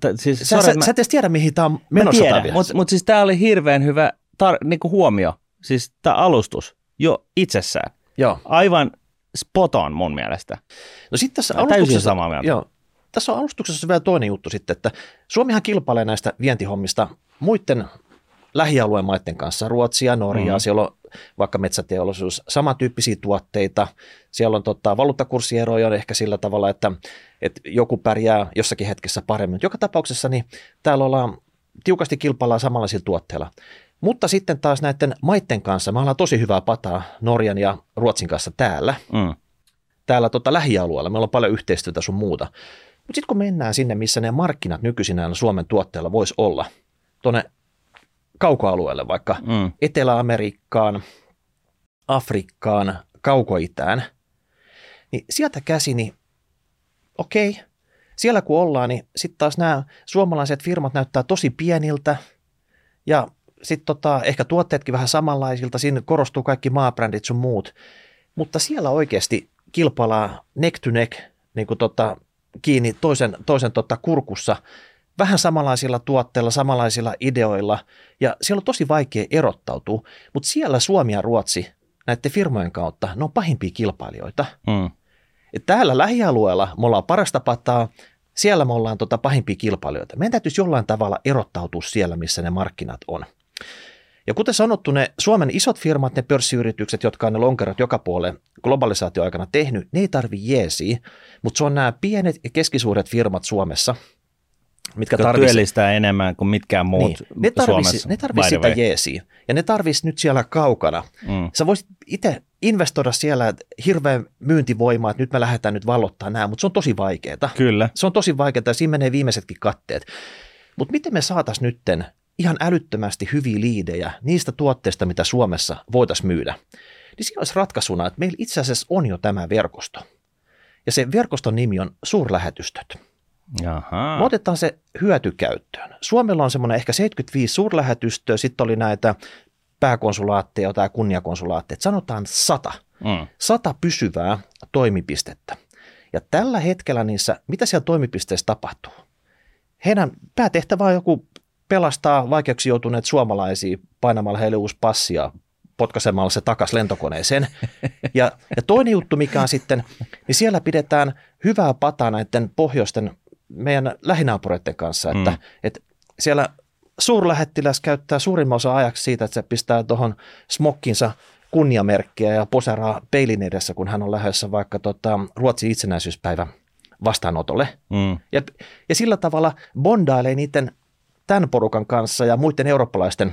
Sä et edes tiedä, mihin tämä on menossa. Mutta siis tämä oli hirveän hyvä niinku huomio, siis tämä alustus jo itsessään. Joo. Aivan spot on mun mielestä. No sitten tässä täysin samaa mieltä. Joo, tässä alustuksessa vielä toinen juttu sitten, että Suomihan kilpailee näistä vientihommista muiden lähialueen maiden kanssa, Ruotsia, Norjaa, siellä on vaikka metsäteollisuus, samantyyppisiä tuotteita, siellä on valuuttakurssieroja on ehkä sillä tavalla, että joku pärjää jossakin hetkessä paremmin. Joka tapauksessa niin täällä ollaan tiukasti kilpaillaan samanlaisilla tuotteilla. Mutta sitten taas näiden maiden kanssa, me ollaan tosi hyvää pataa Norjan ja Ruotsin kanssa täällä. Täällä lähialueella, meillä on paljon yhteistyötä sun muuta. Mutta sitten kun mennään sinne, missä ne markkinat nykyisinään Suomen tuotteilla voisi olla, tuonne kaukoalueelle vaikka Etelä-Amerikkaan, Afrikkaan, Kaukoitään, niin sieltä käsi, niin okei, siellä kun ollaan, niin sitten taas nämä suomalaiset firmat näyttää tosi pieniltä ja sitten ehkä tuotteetkin vähän samanlaisilta, siinä korostuu kaikki maabrändit sun muut, mutta siellä oikeasti kilpaillaan neck to neck niin kuin kiinni toisen kurkussa, vähän samanlaisilla tuotteilla, samanlaisilla ideoilla, ja siellä on tosi vaikea erottautua, mutta siellä Suomi ja Ruotsi näiden firmojen kautta, ne on pahimpia kilpailijoita. Et täällä lähialueella me ollaan parasta pataa, siellä me ollaan pahimpia kilpailijoita. Meidän täytyisi jollain tavalla erottautua siellä, missä ne markkinat on. Ja kuten sanottu, ne Suomen isot firmat, ne pörssiyritykset, jotka on ne lonkerot joka puolelle globalisaatioaikana tehnyt, ne ei tarvitse jeesiä, mutta se on nämä pienet ja keskisuuret firmat Suomessa, mitkä työllistää enemmän kuin mitkään muut Suomessa. Ne tarvitsisi sitä jeesiä, ja ne tarvitsisi nyt siellä kaukana. Sä voisit itse investoida siellä, että hirveän myyntivoimaa, että nyt me lähdetään nyt vallottaa nämä, mutta se on tosi vaikeaa. Kyllä. Se on tosi vaikeaa, ja siinä menee viimeisetkin katteet. Mutta miten me saataisiin nytten ihan älyttömästi hyviä liidejä niistä tuotteista, mitä Suomessa voitaisiin myydä? Niin siinä olisi ratkaisuna, että meillä itse asiassa on jo tämä verkosto. Ja se verkoston nimi on suurlähetystöt. Jaha. Me otetaan se hyötykäyttöön. Suomella on semmoinen ehkä 75 suurlähetystöä, sitten oli näitä pääkonsulaatteja tai kunniakonsulaatteja, sanotaan 100. 100 pysyvää toimipistettä. Ja tällä hetkellä niissä, mitä siellä toimipisteissä tapahtuu? Heidän päätehtävä on joku pelastaa vaikeuksia joutuneet suomalaisia painamalla heille uusi passi ja potkaisemalla se takaisin lentokoneeseen. Ja toinen juttu, mikä on sitten, niin siellä pidetään hyvää pataa näiden pohjoisten meidän lähinaapureiden kanssa, että siellä suurlähettiläs käyttää suurimman osa ajaksi siitä, että se pistää tuohon smokkinsa kunniamerkkiä ja poseraa peilin edessä, kun hän on lähdössä vaikka Ruotsin itsenäisyyspäivän vastaanotolle. Ja sillä tavalla bondailee niiden tämän porukan kanssa ja muiden eurooppalaisten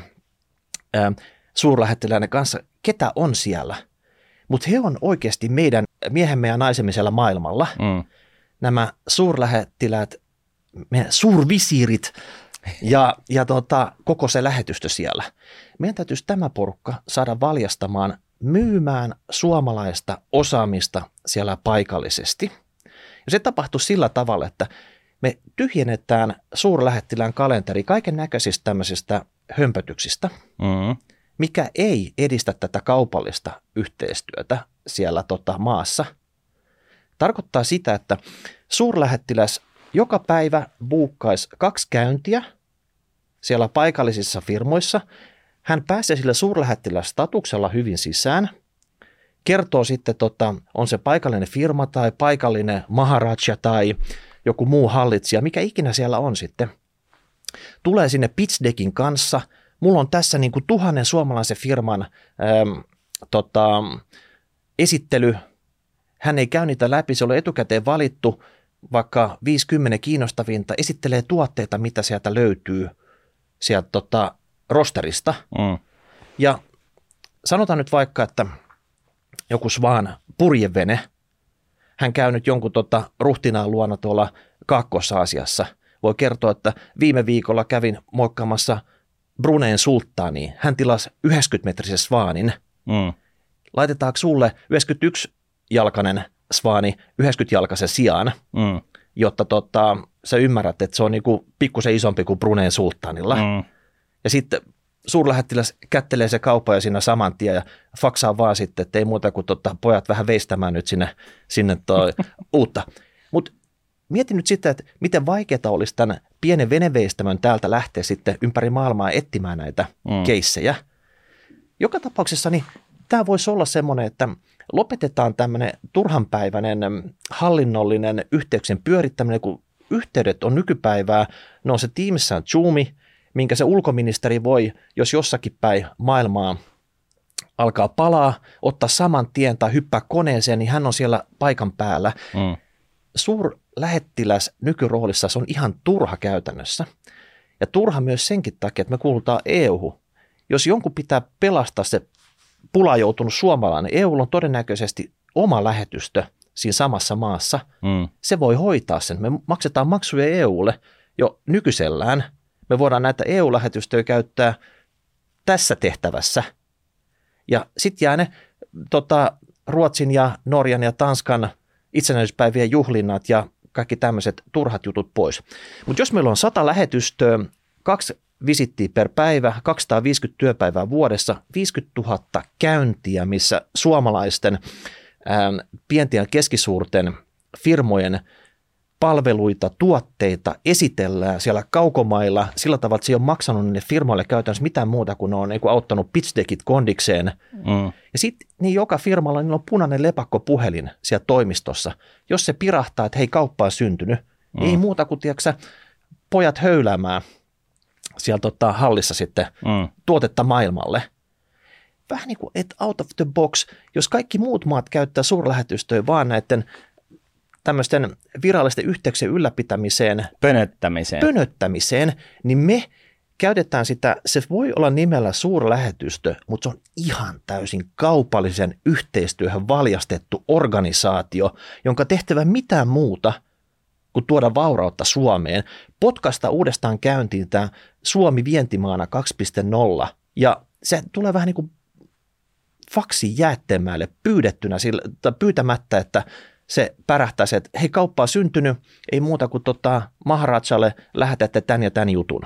suurlähettiläinen kanssa, ketä on siellä. Mutta he on oikeasti meidän miehemme ja naisemme siellä maailmalla. Nämä suurlähettiläät, meidän suurvisiirit ja koko se lähetystö siellä. Meidän täytyisi tämä porukka saada valjastamaan myymään suomalaista osaamista siellä paikallisesti. Ja se tapahtui sillä tavalla, että me tyhjennetään suurlähettilään kalenteri kaiken näköisistä tämmöisistä hömpötyksistä, mikä ei edistä tätä kaupallista yhteistyötä siellä maassa. Tarkoittaa sitä, että suurlähettiläs joka päivä buukkaisi 2 käyntiä siellä paikallisissa firmoissa. Hän pääsee sillä suurlähettilästatuksella hyvin sisään, kertoo sitten, on se paikallinen firma tai paikallinen maharaja tai joku muu hallitsija, mikä ikinä siellä on sitten. Tulee sinne pitch deckin kanssa. Mulla on tässä niin kuin 1000 suomalaisen firman esittely. Hän ei käy niitä läpi, se on etukäteen valittu, vaikka 50 kiinnostavinta, esittelee tuotteita, mitä sieltä löytyy sieltä rosterista. Ja sanotaan nyt vaikka, että joku Swan purjevene, hän käy nyt jonkun ruhtinaan luona tuolla Kaakkois-Aasiassa. Voi kertoa, että viime viikolla kävin moikkaamassa Brunein sulttaaniin. Hän tilasi 90-metrisen Swanin. Laitetaanko sulle 91-jalkainen Swani 90-jalkaisen sijaan, jotta sä ymmärrät, että se on niinku pikkusen isompi kuin Brunein sulttaanilla. Ja sitten suurlähettiläs kättelee se kaupoja siinä saman tien ja faksaa vaan sitten, että ei muuta kuin pojat vähän veistämään nyt sinne uutta. Mutta mietin nyt sitä, että miten vaikeaa olisi tämän pienen veneveistämön täältä lähteä sitten ympäri maailmaa etsimään näitä keissejä. Joka tapauksessa niin tämä voisi olla semmoinen, että lopetetaan tämmöinen turhanpäiväinen hallinnollinen yhteyksien pyörittäminen, kun yhteydet on nykypäivää, ne on se Teamsään Zoomi, minkä se ulkoministeri voi, jos jossakin päin maailmaa alkaa palaa, ottaa saman tien tai hyppää koneeseen, niin hän on siellä paikan päällä. Suurlähettiläs nykyroolissa se on ihan turha käytännössä. Ja turha myös senkin takia, että me kuulutaan EU-hun. Jos jonkun pitää pelastaa se pula joutunut suomalainen, EUlla on todennäköisesti oma lähetystö siinä samassa maassa. Se voi hoitaa sen. Me maksetaan maksuja EUlle jo nykyisellään. Me voidaan näitä EU-lähetystöjä käyttää tässä tehtävässä. Ja sitten jää ne Ruotsin ja Norjan ja Tanskan itsenäisyyspäivien juhlinnat ja kaikki tämmöiset turhat jutut pois. Mutta jos meillä on 100 lähetystöä, 2 visittiä per päivä, 250 työpäivää vuodessa, 50 000 käyntiä, missä suomalaisten pienten ja keskisuurten firmojen palveluita, tuotteita esitellään siellä kaukomailla sillä tavalla, että se ei ole maksanut niille firmoille käytännössä mitään muuta kuin ne on auttanut pitch deckit kondikseen. Ja sitten niin joka firmalla niin on punainen lepakkopuhelin siellä toimistossa. Jos se pirahtaa, että hei, kauppa on syntynyt, ei muuta kuin tiedätkö, pojat höyläämään siellä hallissa sitten tuotetta maailmalle. Vähän niin kuin et out of the box, jos kaikki muut maat käyttää suurlähetystöjä vaan näiden tämmöisten virallisten yhteyksien ylläpitämiseen, pönöttämiseen, niin me käytetään sitä, se voi olla nimellä suurlähetystö, mutta se on ihan täysin kaupallisen yhteistyöhön valjastettu organisaatio, jonka tehtävä mitään muuta kuin tuoda vaurautta Suomeen, potkasta uudestaan käyntiin tämä Suomi vientimaana 2.0, ja se tulee vähän niin kuin faksi Jäätteenmäelle pyydettynä, pyytämättä, että se pärähtäisi, että hei, kauppa on syntynyt, ei muuta kuin maharajalle lähetätte tämän ja tämän jutun.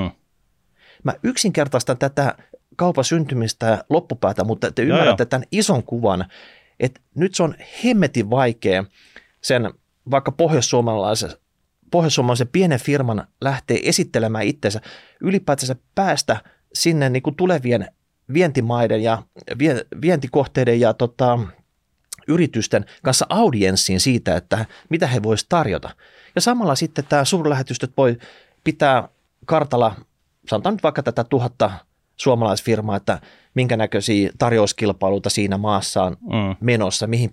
Mä yksinkertaistan tätä kaupan syntymistä loppupäätä, mutta te ymmärrätte tämän ison kuvan, että nyt se on hemmetin vaikea sen vaikka pohjoissuomalaisen pienen firman lähtee esittelemään itsensä, ylipäätänsä päästä sinne niin kuin tulevien vientimaiden ja vientikohteiden ja yritysten kanssa audienssiin siitä, että mitä he voisivat tarjota. Ja samalla sitten tämä suurlähetystöt voi pitää kartalla, sanotaan nyt vaikka tätä 1000 suomalaisfirmaa, että minkä näköisiä tarjouskilpailuita siinä maassa on menossa, mihin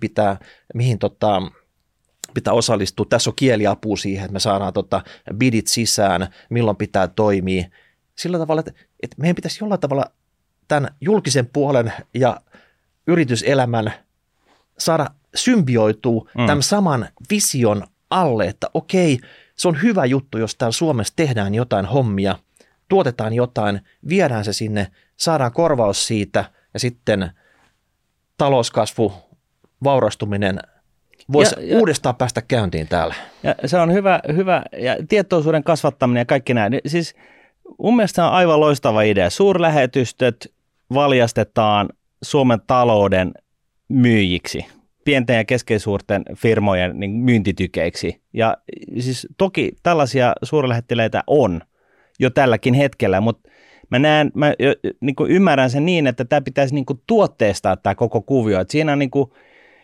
pitää osallistua. Tässä on kieliapua siihen, että me saadaan bidit sisään, milloin pitää toimia. Sillä tavalla, että meidän pitäisi jollain tavalla tämän julkisen puolen ja yrityselämän saada symbioitua tämän saman vision alle, että okei, se on hyvä juttu, jos täällä Suomessa tehdään jotain hommia, tuotetaan jotain, viedään se sinne, saadaan korvaus siitä ja sitten talouskasvu, vaurastuminen voisi uudestaan päästä käyntiin täällä. Ja se on hyvä ja tietoisuuden kasvattaminen ja kaikki näin. Siis mun mielestä on aivan loistava idea. Suurlähetystöt valjastetaan Suomen talouden myyjiksi, pienten ja keskisuurten firmojen niin myyntitykeiksi. Ja siis toki tällaisia suurlähettiläitä on jo tälläkin hetkellä, mutta mä niin kuin ymmärrän sen niin, että tämä pitäisi niin kuin tuotteistaa tämä koko kuvio. Että siinä on niin kuin,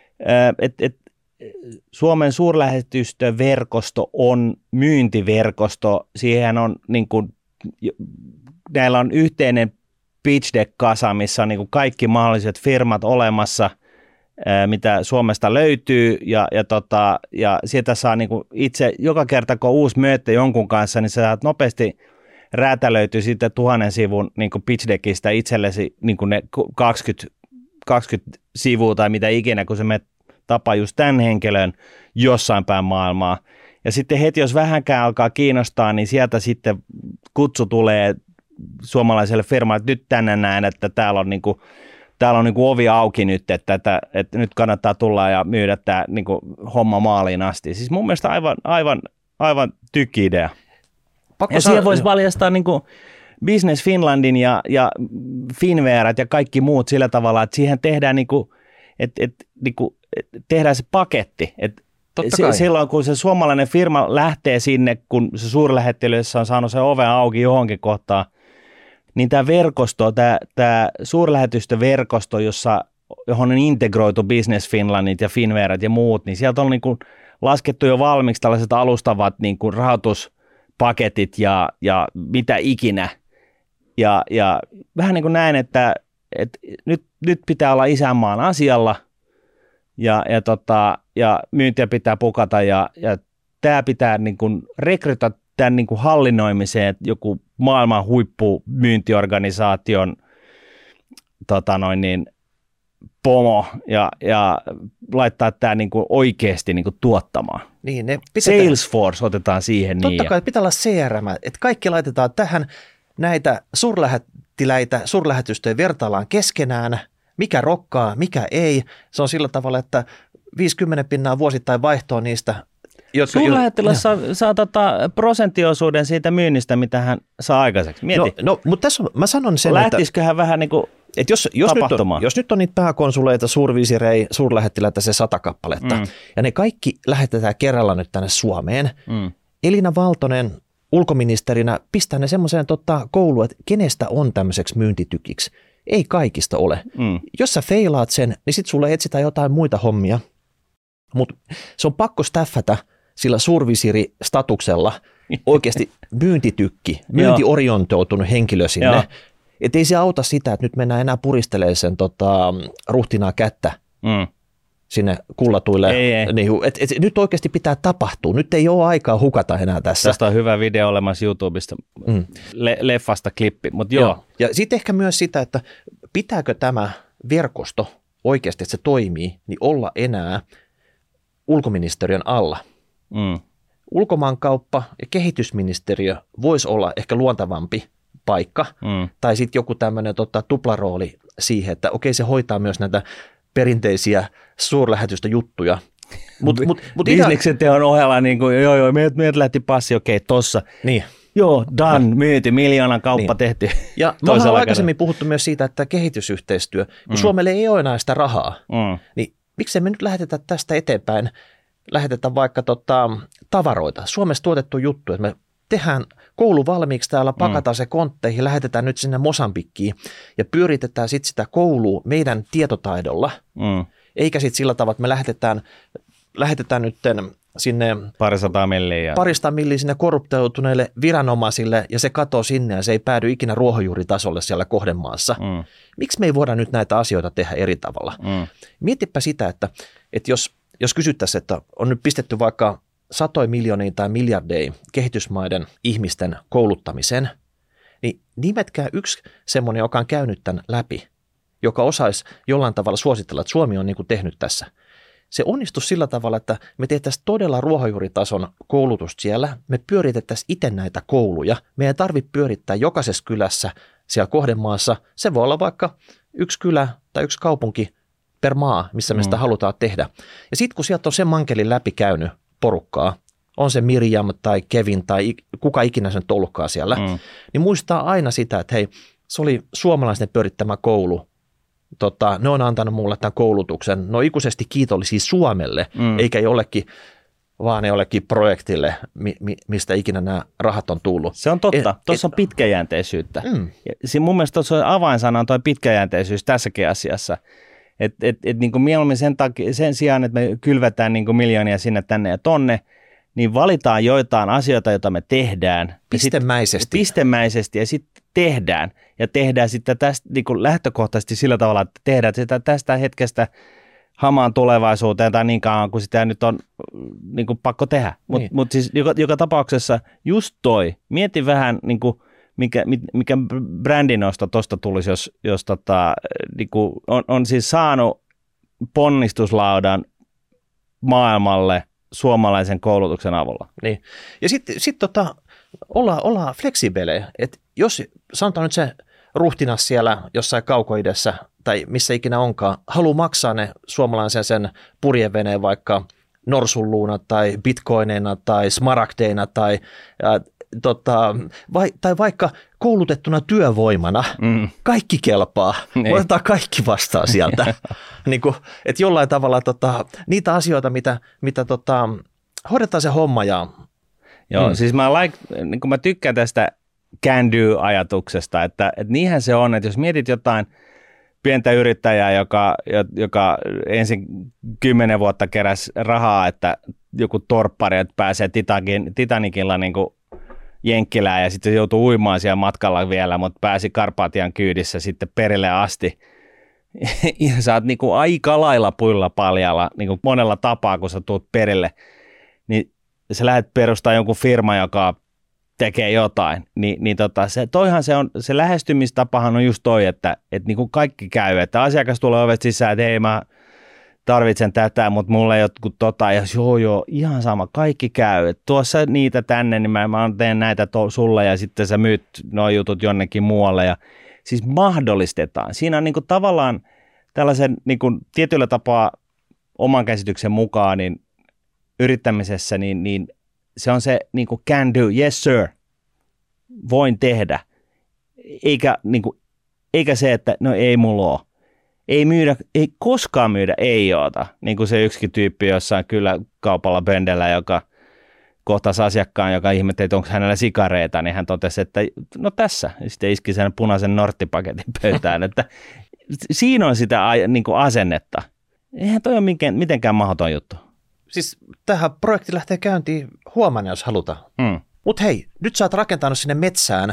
Suomen suurlähetystöverkosto on myyntiverkosto. Siihen on niin kuin, näillä on yhteinen pitch deck-kasa, missä on niin kuin kaikki mahdolliset firmat olemassa, mitä Suomesta löytyy, ja sieltä saa niin kuin itse, joka kerta kun on uusi möötte jonkun kanssa, niin sä saat nopeasti räätälöityä sitten 1000 sivun niin kuin pitch deckistä itsellesi niin kuin ne 20 sivua tai mitä ikinä, kun se me tapaa just tämän henkilön jossain päin maailmaa. Ja sitten heti, jos vähänkään alkaa kiinnostaa, niin sieltä sitten kutsu tulee suomalaiselle firmalle, että nyt tänne näen, että täällä on niinku ovi auki nyt, että nyt kannattaa tulla ja myydä tämä niinku homma maaliin asti. Siis mun mielestä aivan tykki-idea. Ja siihen voisi valjastaa niinku Business Finlandin ja Finverat ja kaikki muut sillä tavalla, että siihen tehdään tehdään se paketti. Silloin kun se suomalainen firma lähtee sinne, kun se suurlähettilässä on saanut se oven auki johonkin kohtaan, niin tämä verkosto, tämä suurlähetystöverkosto, johon on integroitu Business Finlandit ja Finverat ja muut, niin sieltä on niin kuin laskettu jo valmiiksi tällaiset alustavat niin kuin rahoituspaketit ja mitä ikinä. Ja vähän niin kuin näin, että nyt pitää olla isänmaan asialla ja myyntiä pitää pukata ja tämä pitää niin kuin rekrytä tämän niin kuin hallinnoimiseen joku maailman huippumyyntiorganisaation pomo ja laittaa tämä niin kuin oikeasti niin kuin tuottamaan. Niin, Salesforce otetaan siihen. Totta kai pitää olla CRM, että kaikki laitetaan tähän, näitä suurlähetystöjä vertaillaan keskenään, mikä rokkaa, mikä ei. Se on sillä tavalla, että 50% vuosittain vaihtoa niistä. Suurlähettiläs saa prosenttiosuuden siitä myynnistä, mitä hän saa aikaiseksi. Mieti. No, mutta tässä mä sanon sen, lähtisikö hän vähän niin kuin jos nyt on niitä pääkonsuleita, suurviisirei, suurlähettiläitä se 100 kappaletta, ja ne kaikki lähetetään kerralla nyt tänne Suomeen. Elina Valtonen ulkoministerinä pistää ne semmoiseen kouluun, että kenestä on tämmöiseksi myyntitykiksi. Ei kaikista ole. Jos sä feilaat sen, niin sit sulle etsitään jotain muita hommia. Mutta se on pakko staffata sillä suurvisiri-statuksella oikeasti myyntitykki, myyntiorientoitunut henkilö sinne. Että ei se auta sitä, että nyt mennään enää puristelemaan sen ruhtinaa kättä sinne kullatuille. Et nyt oikeasti pitää tapahtua. Nyt ei ole aikaa hukata enää tässä. Tästä on hyvä video olemassa YouTubesta, leffasta klippi. Joo. Ja sitten ehkä myös sitä, että pitääkö tämä verkosto oikeasti, että se toimii, niin olla enää ulkoministeriön alla. Ulkomaankauppa ja kehitysministeriö voisi olla ehkä luontevampi paikka, tai sitten joku tämmöinen tuplarooli siihen, että okei, se hoitaa myös näitä perinteisiä suurlähetystöjuttuja. Bisneksen teon ohella, niin kuin, meiltä lähti passi, okei, tossa. Niin. Joo, done, myyty, 1 miljoonan kauppa tehty. Ja me ollaan aikaisemmin puhuttu myös siitä, että kehitysyhteistyö, kun Suomelle ei ole enää sitä rahaa, niin miksei me nyt lähetetä tästä eteenpäin, lähetetä vaikka tavaroita, Suomessa tuotettu juttu, että me tehdään koulu valmiiksi täällä, pakataan se kontteihin, lähetetään nyt sinne Mosambikkiin ja pyöritetään sitten sitä koulua meidän tietotaidolla, eikä sitten sillä tavalla, että me lähetetään nyt sinne 200 milliä. 200 milliä sinne korruptoituneille viranomaisille ja se katoo sinne ja se ei päädy ikinä ruohonjuuritasolle siellä kohdemaassa. Miksi me ei voida nyt näitä asioita tehdä eri tavalla? Mietipä sitä, että jos kysyttäisiin, että on nyt pistetty vaikka 100 miljoonia tai miljardeja kehitysmaiden ihmisten kouluttamiseen, niin nimetkää yksi semmoinen, joka on käynyt tämän läpi, joka osaisi jollain tavalla suositella, että Suomi on niin kuin tehnyt tässä. Se onnistuu sillä tavalla, että me tehtäisiin todella ruohonjuuritason koulutusta siellä, me pyöritettäisiin itse näitä kouluja, meidän ei tarvitse pyörittää jokaisessa kylässä siellä kohdemaassa, se voi olla vaikka yksi kylä tai yksi kaupunki per maa, missä me sitä halutaan tehdä. Ja sitten kun sieltä on sen mankelin läpi käynyt porukkaa, on se Miriam tai Kevin tai kuka ikinä sen ollutkaan siellä, niin muistaa aina sitä, että hei, se oli suomalaisten pyörittämä koulu. Ne on antanut mulle tämän koulutuksen. Ne on ikuisesti kiitollisia Suomelle, eikä jollekin projektille, mistä ikinä nämä rahat on tullut. Se on totta. Tuossa on pitkäjänteisyyttä. Ja mun mielestä tuossa avainsana on tuo pitkäjänteisyys tässäkin asiassa. Niin kuin mieluummin sen sijaan, että me kylvetään niin kuin miljoonia sinne, tänne ja tonne, niin valitaan joitain asioita, joita me tehdään. Pistemäisesti ja sitten tehdään. Ja tehdään sitten tästä niin kuin lähtökohtaisesti sillä tavalla, että tehdään sitä tästä hetkestä hamaan tulevaisuuteen tai niin kauan kuin sitä nyt on niin kuin pakko tehdä. Mutta siis joka tapauksessa just mieti vähän niin kuin mikä brändinosto tuosta tulisi, jos niin kuin on siis saanut ponnistuslaudan maailmalle suomalaisen koulutuksen avulla. Niin. Ja sitten ollaan fleksibelejä, että jos sanotaan nyt se ruhtinas siellä jossain kaukoidessä tai missä ikinä onkaan, haluaa maksaa ne suomalaisen sen purjeveneen vaikka norsunluuna tai bitcoineina tai smaragdeina tai vaikka koulutettuna työvoimana, kaikki kelpaa, otetaan kaikki vastaan sieltä. Niin kuin, että jollain tavalla niitä asioita, mitä hoidetaan se homma. Joo, siis niin mä tykkään tästä can do-ajatuksesta, että niinhän se on, että jos mietit jotain pientä yrittäjää, joka ensin 10 vuotta keräsi rahaa, että joku torppari, että pääsee Titanicilla niin kuin Jenkkilään ja sitten joutuu uimaan siellä matkalla vielä, mutta pääsi Karpatian kyydissä sitten perille asti. Ja sä oot niin kuin aika lailla puilla paljalla niin kuin monella tapaa, kun sä tuut perille, niin sä lähdet perustamaan jonkun firma, joka tekee jotain. Toihan se lähestymistapahan on just toi, että niin kuin kaikki käy, että asiakas tulee ovesta sisään, että hei mä tarvitsen tätä, mutta mulla ei jotkut ja joo, ihan sama, kaikki käy. Et tuossa niitä tänne, niin mä teen näitä sulle ja sitten sä myyt nuo jutut jonnekin muualle. Ja siis mahdollistetaan. Siinä on niinku tavallaan tällaisen niinku tietyllä tapaa oman käsityksen mukaan niin yrittämisessä, niin se on se niinku can do, yes sir, voin tehdä. Eikä se, että no ei mulla ole. Ei koskaan myydä ei-oota, niin kuin se yksikin tyyppi jossain kyllä kaupalla böndellä, joka kohtasi asiakkaan, joka ihmetteli, että onko hänellä sikareita, niin hän totesi, että no tässä, ja sitten iski sen punaisen norttipaketin pöytään, että siinä on sitä niin kuin asennetta. Eihän toi ole mitenkään mahdoton juttu. Siis tähän projekti lähtee käyntiin huomenna, jos halutaan. Mutta hei, nyt sä oot rakentanut sinne metsään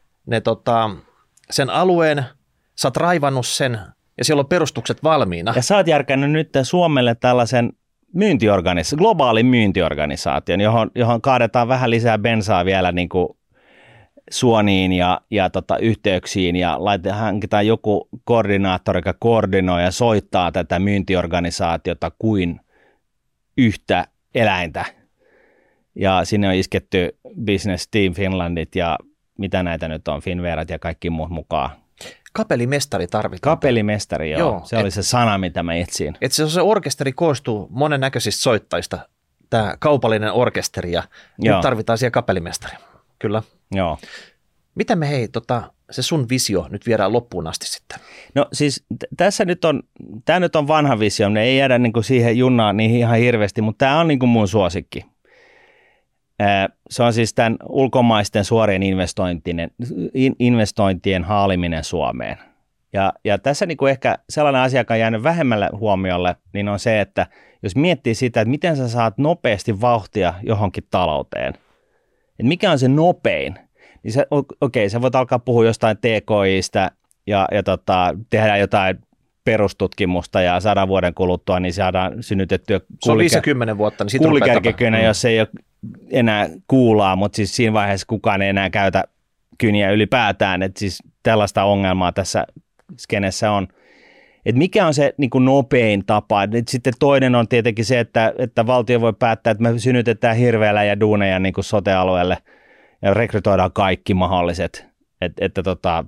sen alueen, sä oot raivannut sen, ja siellä on perustukset valmiina. Ja sä oot järkännyt nyt Suomelle tällaisen globaalin myyntiorganisaation, johon kaadetaan vähän lisää bensaa vielä niin kuin suoniin ja yhteyksiin ja hankitaan joku koordinaattori, joka koordinoi ja soittaa tätä myyntiorganisaatiota kuin yhtä eläintä. Ja sinne on isketty Business Team Finlandit ja mitä näitä nyt on, Finverat ja kaikki muut mukaan. Kapellimestari tarvitaan. Kapellimestari, joo. Se oli se sana, mitä mä etsin. Että se orkesteri koostuu monennäköisistä soittajista, tämä kaupallinen orkesteri, ja nyt tarvitaan siellä kapellimestari. Kyllä. Joo. Mitä me se sun visio nyt viedään loppuun asti sitten? No siis tämä nyt on vanha visio, ne ei jäädä niinku siihen junnaan niin ihan hirveästi, mutta tämä on niinku mun suosikki. Se on siis tämän ulkomaisten suorien investointien haaliminen Suomeen. Ja tässä niin kuin ehkä sellainen asia, joka on jäänyt vähemmälle huomiolle, niin on se, että jos miettii sitä, että miten sä saat nopeasti vauhtia johonkin talouteen, että mikä on se nopein, niin sä voit alkaa puhua jostain TKI:stä ja tehdä jotain perustutkimusta ja 100 vuoden kuluttua, niin saadaan synnytettyä se on 50 vuotta, niin siitä kuulikärkikyynä, jos ei ole enää kuulaa, mutta siis siinä vaiheessa kukaan ei enää käytä kyniä ylipäätään, että siis tällaista ongelmaa tässä skenessä on. Että mikä on se niin kuin nopein tapa? Et sitten toinen on tietenkin se, että valtio voi päättää, että me synnytetään hirveällä ja duuneja niin kuin sote-alueelle ja rekrytoidaan kaikki mahdolliset.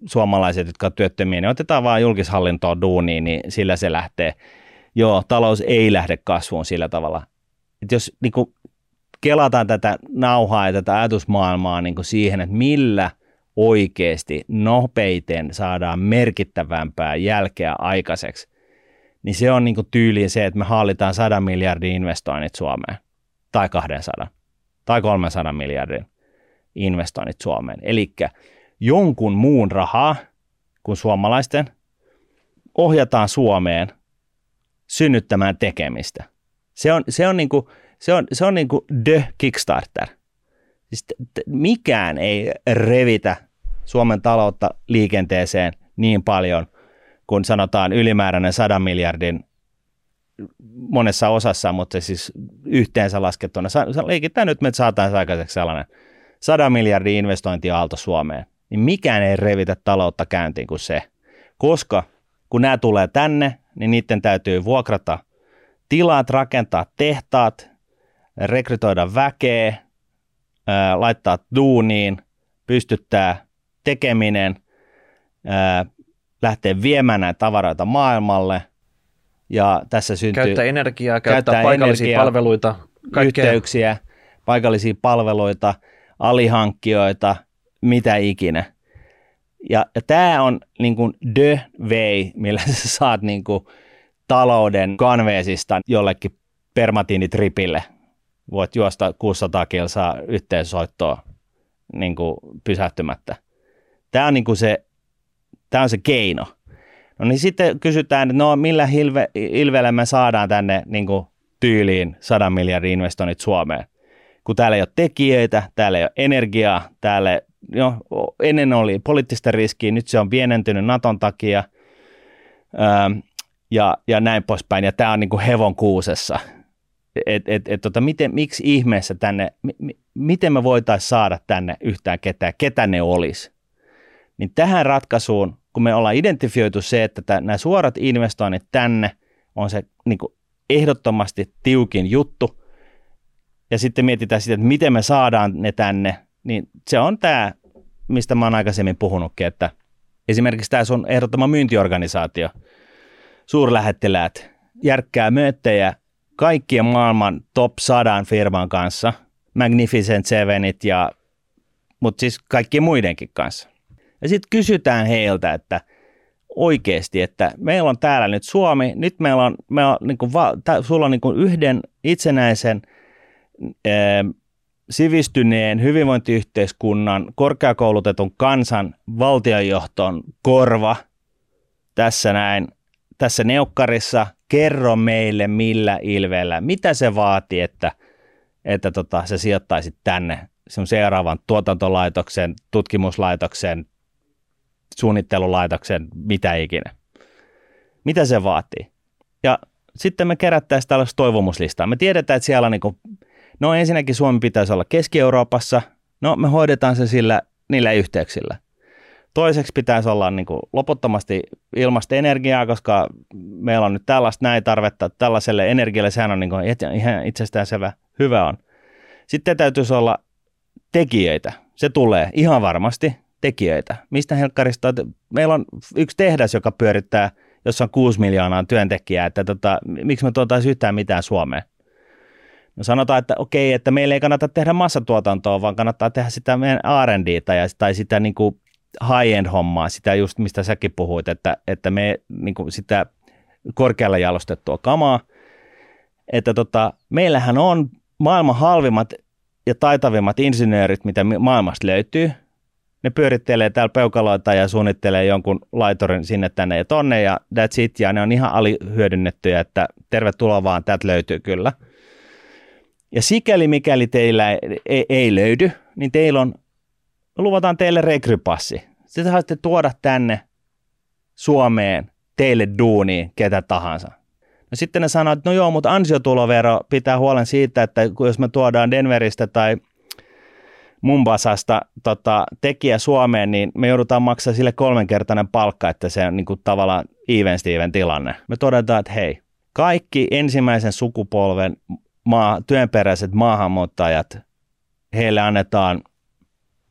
suomalaiset, jotka on työttömiä, niin otetaan vaan julkishallintoon duuniin, niin sillä se lähtee. Joo, talous ei lähde kasvuun sillä tavalla. Että jos niin kuin kelataan tätä nauhaa ja tätä ajatusmaailmaa niin kuin siihen, että millä oikeasti nopeiten saadaan merkittävämpää jälkeä aikaiseksi, niin se on niin kuin tyyliin se, että me hallitaan 100 miljardin investoinnit Suomeen, tai 200, tai 300 miljardin investoinnit Suomeen. Eli jonkun muun rahaa kuin suomalaisten ohjataan Suomeen synnyttämään tekemistä. Se on niin kuin the Kickstarter. Siis mikään ei revitä Suomen taloutta liikenteeseen niin paljon kuin sanotaan ylimääräinen 100 miljardin monessa osassa, mutta siis yhteensä laskettuna. Leikitään nyt, me saataisiin aikaiseksi sellainen 100 miljardin investointiaalto Suomeen. Niin mikään ei revitä taloutta käyntiin kuin se. Koska kun nämä tulee tänne, niin niiden täytyy vuokrata tilat, rakentaa tehtaat, rekrytoida väkeä, laittaa duuniin, pystyttää tekeminen, lähteä viemään näitä tavaroita maailmalle. Ja tässä syntyy käyttää energiaa, käyttää paikallisia palveluita, yhteyksiä, paikallisia palveluita, alihankkijoita, mitä ikinä. Ja tämä on niin kuin the way, millä sä saat niin kuin talouden kanveesista jollekin permatiinitripille. Voit juosta 600 kilsaa yhteensoittoa niin kuin pysähtymättä. Tämä on, niin kuin tämä on se keino. No niin sitten kysytään, että no millä ilveellä me saadaan tänne niin kuin tyyliin 100 miljardin investoinnit Suomeen. Kun täällä ei ole tekijöitä, täällä ei ole energiaa, täällä ennen oli poliittista riskiä, nyt se on pienentynyt Naton takia ja näin poispäin. Ja tämä on niin kuin hevon kuusessa. Miksi ihmeessä tänne, miten me voitaisiin saada tänne yhtään ketään, ketä ne olisi? Niin tähän ratkaisuun, kun me ollaan identifioitu se, että nämä suorat investoinnit tänne on se niin kuin ehdottomasti tiukin juttu, ja sitten mietitään sitä, että miten me saadaan ne tänne, niin se on tämä, mistä mä oon aikaisemmin puhunutkin, että esimerkiksi tämä sun ehdottama myyntiorganisaatio, suurlähettiläät, järkkää mööttejä kaikkien maailman top 100 firman kanssa, Magnificent Sevenit mutta siis kaikkien muidenkin kanssa. Ja sitten kysytään heiltä, että oikeasti, että meillä on täällä nyt Suomi, nyt meillä on niin kuin sulla on niin kuin yhden itsenäisen sivistyneen hyvinvointiyhteiskunnan, korkeakoulutetun kansan valtionjohton korva tässä neukkarissa. Kerro meille millä ilveellä, mitä se vaatii, että sä sijoittaisit tänne sun seuraavan tuotantolaitoksen, tutkimuslaitoksen, suunnittelulaitoksen, mitä ikinä. Mitä se vaatii? Ja sitten me kerättäisiin tällaista toivomuslistaa. Me tiedetään, että siellä on no ensinnäkin Suomi pitäisi olla Keski-Euroopassa. No me hoidetaan se niillä yhteyksillä. Toiseksi pitäisi olla niin kuin loputtomasti ilmasta energiaa, koska meillä on nyt tällaista näin tarvetta tällaiselle energialle. Sehän on niin kuin ihan itsestäänselvä hyvä on. Sitten täytyisi olla tekijöitä. Se tulee ihan varmasti tekijöitä. Mistä helkkarista? Meillä on yksi tehdas, joka pyörittää, jossa on 6 miljoonaa työntekijää. Että miksi me tuotaisiin yhtään mitään Suomeen? No sanotaan, että okei, että meillä ei kannata tehdä massatuotantoa, vaan kannattaa tehdä sitä meidän R&D:tä tai sitä niin kuin high-end hommaa, sitä just mistä säkin puhuit, että me niin kuin sitä korkealla jalostettua kamaa, että meillähän on maailman halvimmat ja taitavimmat insinöörit, mitä maailmasta löytyy. Ne pyörittelee täällä peukaloita ja suunnittelee jonkun laitorin sinne, tänne ja tonne ja that's it, ja ne on ihan alihyödynnettyjä, että tervetuloa vaan, täältä löytyy kyllä. Ja sikäli mikäli teillä ei löydy, niin luvataan teille rekrypassi. Sitten saatte tuoda tänne Suomeen teille duuniin ketä tahansa. No sitten ne sanoo, että no joo, mutta ansiotulovero pitää huolen siitä, että jos me tuodaan Denveristä tai Mumbasasta tekijä Suomeen, niin me joudutaan maksaa sille 3-kertainen palkka, että se on niin kuin tavallaan even Steven tilanne. Me todetaan, että hei, kaikki ensimmäisen sukupolven työnperäiset maahanmuuttajat, heille annetaan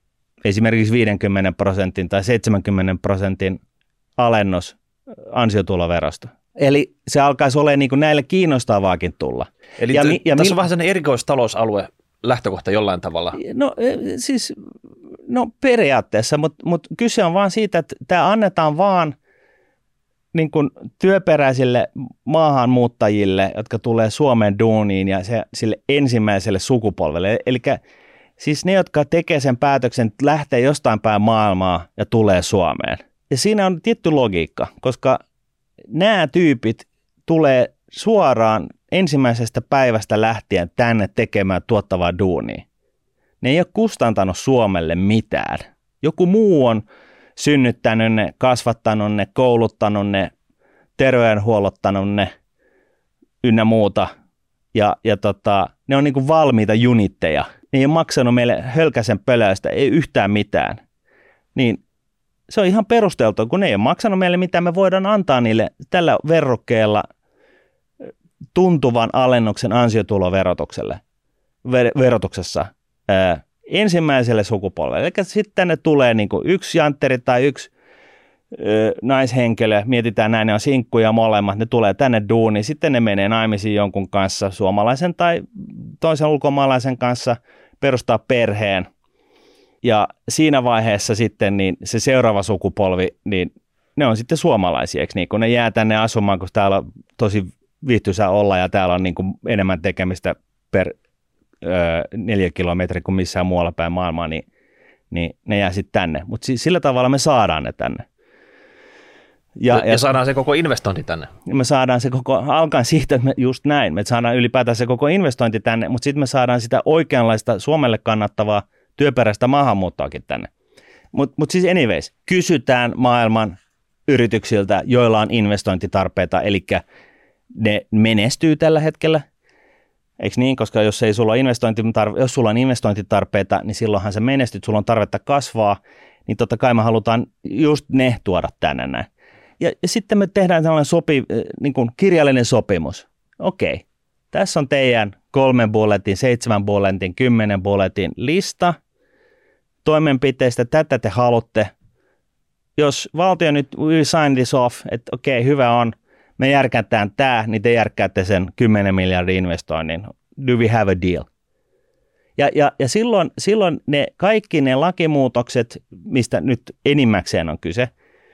esimerkiksi 50% tai 70% alennus ansiotuloverosta. Eli se alkaisi olemaan niin kuin näille kiinnostavaakin tulla. Eli tässä on vähän sellainen erikoistalousalue lähtökohta jollain tavalla. No periaatteessa, mutta kyse on vaan siitä, että tämä annetaan vaan niin kuin työperäisille maahanmuuttajille, jotka tulee Suomeen duuniin ja sille ensimmäiselle sukupolvelle. Eli siis ne, jotka tekee sen päätöksen, että lähtee jostain päin maailmaa ja tulee Suomeen. Ja siinä on tietty logiikka, koska nämä tyypit tulee suoraan ensimmäisestä päivästä lähtien tänne tekemään tuottavaa duunia. Ne ei ole kustantanut Suomelle mitään. Joku muu on synnyttänyt ne, kasvattanut ne, kouluttanut ne, terveydenhuollottanut ne ynnä muuta. Ja ne on niin kuin valmiita junitteja. Ne ei ole maksanut meille hölkäsen pöläystä, ei yhtään mitään. Niin se on ihan perusteltua, kun ne ei ole maksanut meille mitään, me voidaan antaa niille tällä verrokkeella tuntuvan alennuksen ansiotuloverotuksessa ensimmäiselle sukupolvelle. Eli sitten tänne tulee niin kuin yksi jantteri tai yksi naishenkilö, mietitään näin, ne on sinkkuja molemmat, ne tulee tänne duuniin, sitten ne menee naimisiin jonkun kanssa, suomalaisen tai toisen ulkomaalaisen kanssa, perustaa perheen. Ja siinä vaiheessa sitten niin se seuraava sukupolvi, niin ne on sitten suomalaisia, eikö niin? Kun ne jää tänne asumaan, kun täällä on tosi viihtyisä olla ja täällä on niin kuin enemmän tekemistä per 4 kilometriä kuin missään muualla päin maailmaa, niin ne jää sitten tänne. Mutta sillä tavalla me saadaan ne tänne. Ja saadaan se koko investointi tänne. Me saadaan se alkaen siitä, että just näin, me saadaan ylipäätään se koko investointi tänne, mutta sitten me saadaan sitä oikeanlaista Suomelle kannattavaa työperäistä maahanmuuttoakin tänne. Mutta siis anyways, kysytään maailman yrityksiltä, joilla on investointitarpeita, eli ne menestyy tällä hetkellä. Eikö niin? Koska jos sulla on investointitarpeita, niin silloinhan sä menestyt, sulla on tarvetta kasvaa, niin totta kai me halutaan just ne tuoda tänne näin. Ja sitten me tehdään sellainen niin kuin kirjallinen sopimus. Okei, tässä on teidän 3 bulletin, 7 bulletin, 10 bulletin lista toimenpiteistä, tätä te haluatte. Jos valtio nyt we sign this off, että okei, hyvä on, me järkätään tämä, niin te järkkäätte sen 10 miljardin investoinnin. Do we have a deal? Ja silloin kaikki ne lakimuutokset, mistä nyt enimmäkseen on kyse,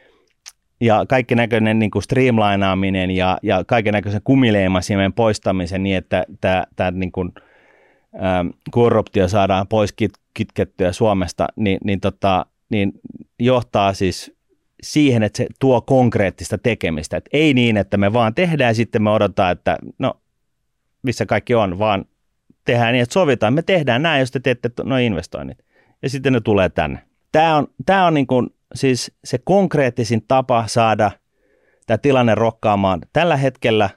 ja kaikki näköinen niin kuin streamlinaaminen ja kaiken näköisen kumileimasimen poistamisen niin, että tämä niin kuin, korruptio saadaan pois kitkettyä Suomesta, niin johtaa siis siihen, että se tuo konkreettista tekemistä. Et ei niin, että me vaan tehdään ja sitten me odotetaan, että no missä kaikki on, vaan tehdään niin, että sovitaan. Me tehdään näin, jos te teette nuo investoinnit. Ja sitten ne tulee tänne. Tämä on niin kuin siis se konkreettisin tapa saada tämä tilanne rokkaamaan. Tällä hetkellä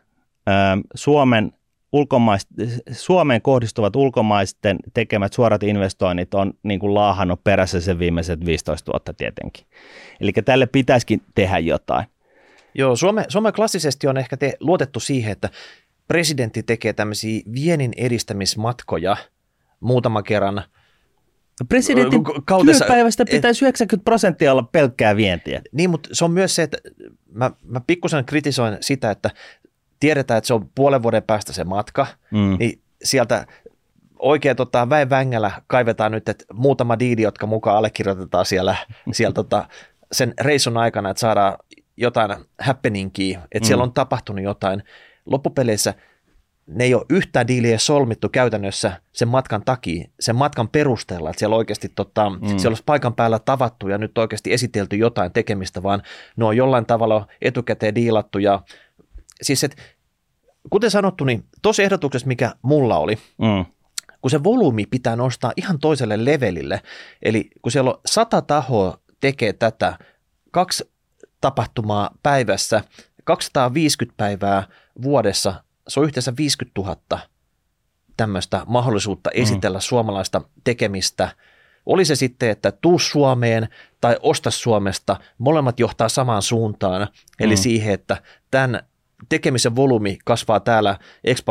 Suomeen kohdistuvat ulkomaisten tekemät suorat investoinnit on niin kuin laahannut perässä sen viimeiset 15 vuotta tietenkin. Eli tälle pitäisikin tehdä jotain. Joo, Suomea klassisesti on ehkä luotettu siihen, että presidentti tekee tämmöisiä viennin edistämismatkoja muutaman kerran. Presidentin työpäivästä pitäisi 90% olla pelkkää vientiä. Niin, mutta se on myös se, että mä pikkusen kritisoin sitä, että tiedetään, että se on puolen vuoden päästä se matka, niin sieltä oikein väen vängällä kaivetaan nyt, että muutama diili, jotka mukaan allekirjoitetaan siellä sen reissun aikana, että saadaan jotain happeningia, että siellä on tapahtunut jotain. Loppupeleissä ne ei ole yhtään diiliä solmittu käytännössä sen matkan takia, sen matkan perusteella, että siellä oikeasti siellä olisi paikan päällä tavattu ja nyt oikeasti esitelty jotain tekemistä, vaan ne on jollain tavalla etukäteen diilattu. Ja siis, että kuten sanottu, niin tuossa ehdotuksessa, mikä mulla oli, kun se volyymi pitää nostaa ihan toiselle levelille, eli kun siellä on 100 tahoa tekee tätä, 2 tapahtumaa päivässä, 250 päivää vuodessa, se on yhteensä 50 000 tämmöistä mahdollisuutta esitellä suomalaista tekemistä. Oli se sitten, että tuu Suomeen tai osta Suomesta, molemmat johtaa samaan suuntaan, eli siihen, että tämän tekemisen volyymi kasvaa täällä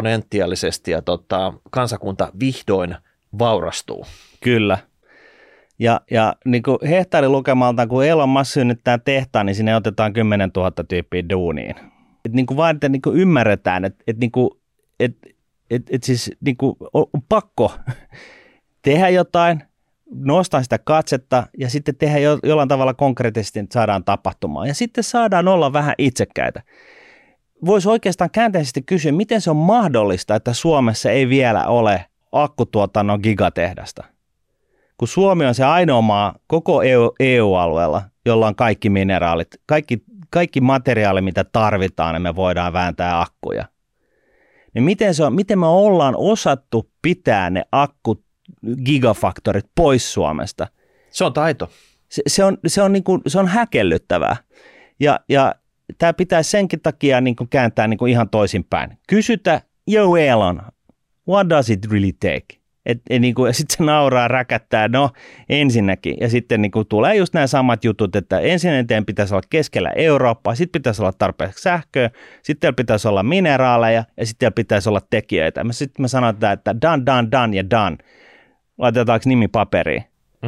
eksponentiaalisesti ja kansakunta vihdoin vaurastuu. Kyllä. Ja niin kuin hehtaarilukemalta, kun Elon Musk synnyttää tehtaan, niin sinne otetaan 10 000 tyyppiä duuniin. Et niin kuin vaan, että niin kuin ymmärretään, että niin kuin, siis niin kuin on pakko tehdä jotain, nostaa sitä katsetta ja sitten tehdä jollain tavalla konkreettisesti, että saadaan tapahtumaan. Ja sitten saadaan olla vähän itsekkäitä. Voisi oikeastaan käänteisesti kysyä, miten se on mahdollista, että Suomessa ei vielä ole akkutuotannon gigatehdasta. Kun Suomi on se ainoa maa koko EU-alueella, jolla on kaikki mineraalit, kaikki materiaali, mitä tarvitaan, niin me voidaan vääntää akkuja. Niin miten me ollaan osattu pitää ne gigafaktorit pois Suomesta? Se on taito. Se on häkellyttävää. Ja tämä pitää senkin takia niin kuin kääntää niin kuin ihan toisinpäin. Kysytä, Elon, what does it really take? Niin sitten se nauraa, räkättää, no ensinnäkin. Ja sitten niin kuin tulee just nämä samat jutut, että ensinnäkin pitäisi olla keskellä Eurooppaa, sitten pitäisi olla tarpeeksi sähköä, sitten pitäisi olla mineraaleja ja sitten pitäisi olla tekijöitä. Sitten me sanotaan, että done ja done. Laitetaanko nimi paperiin?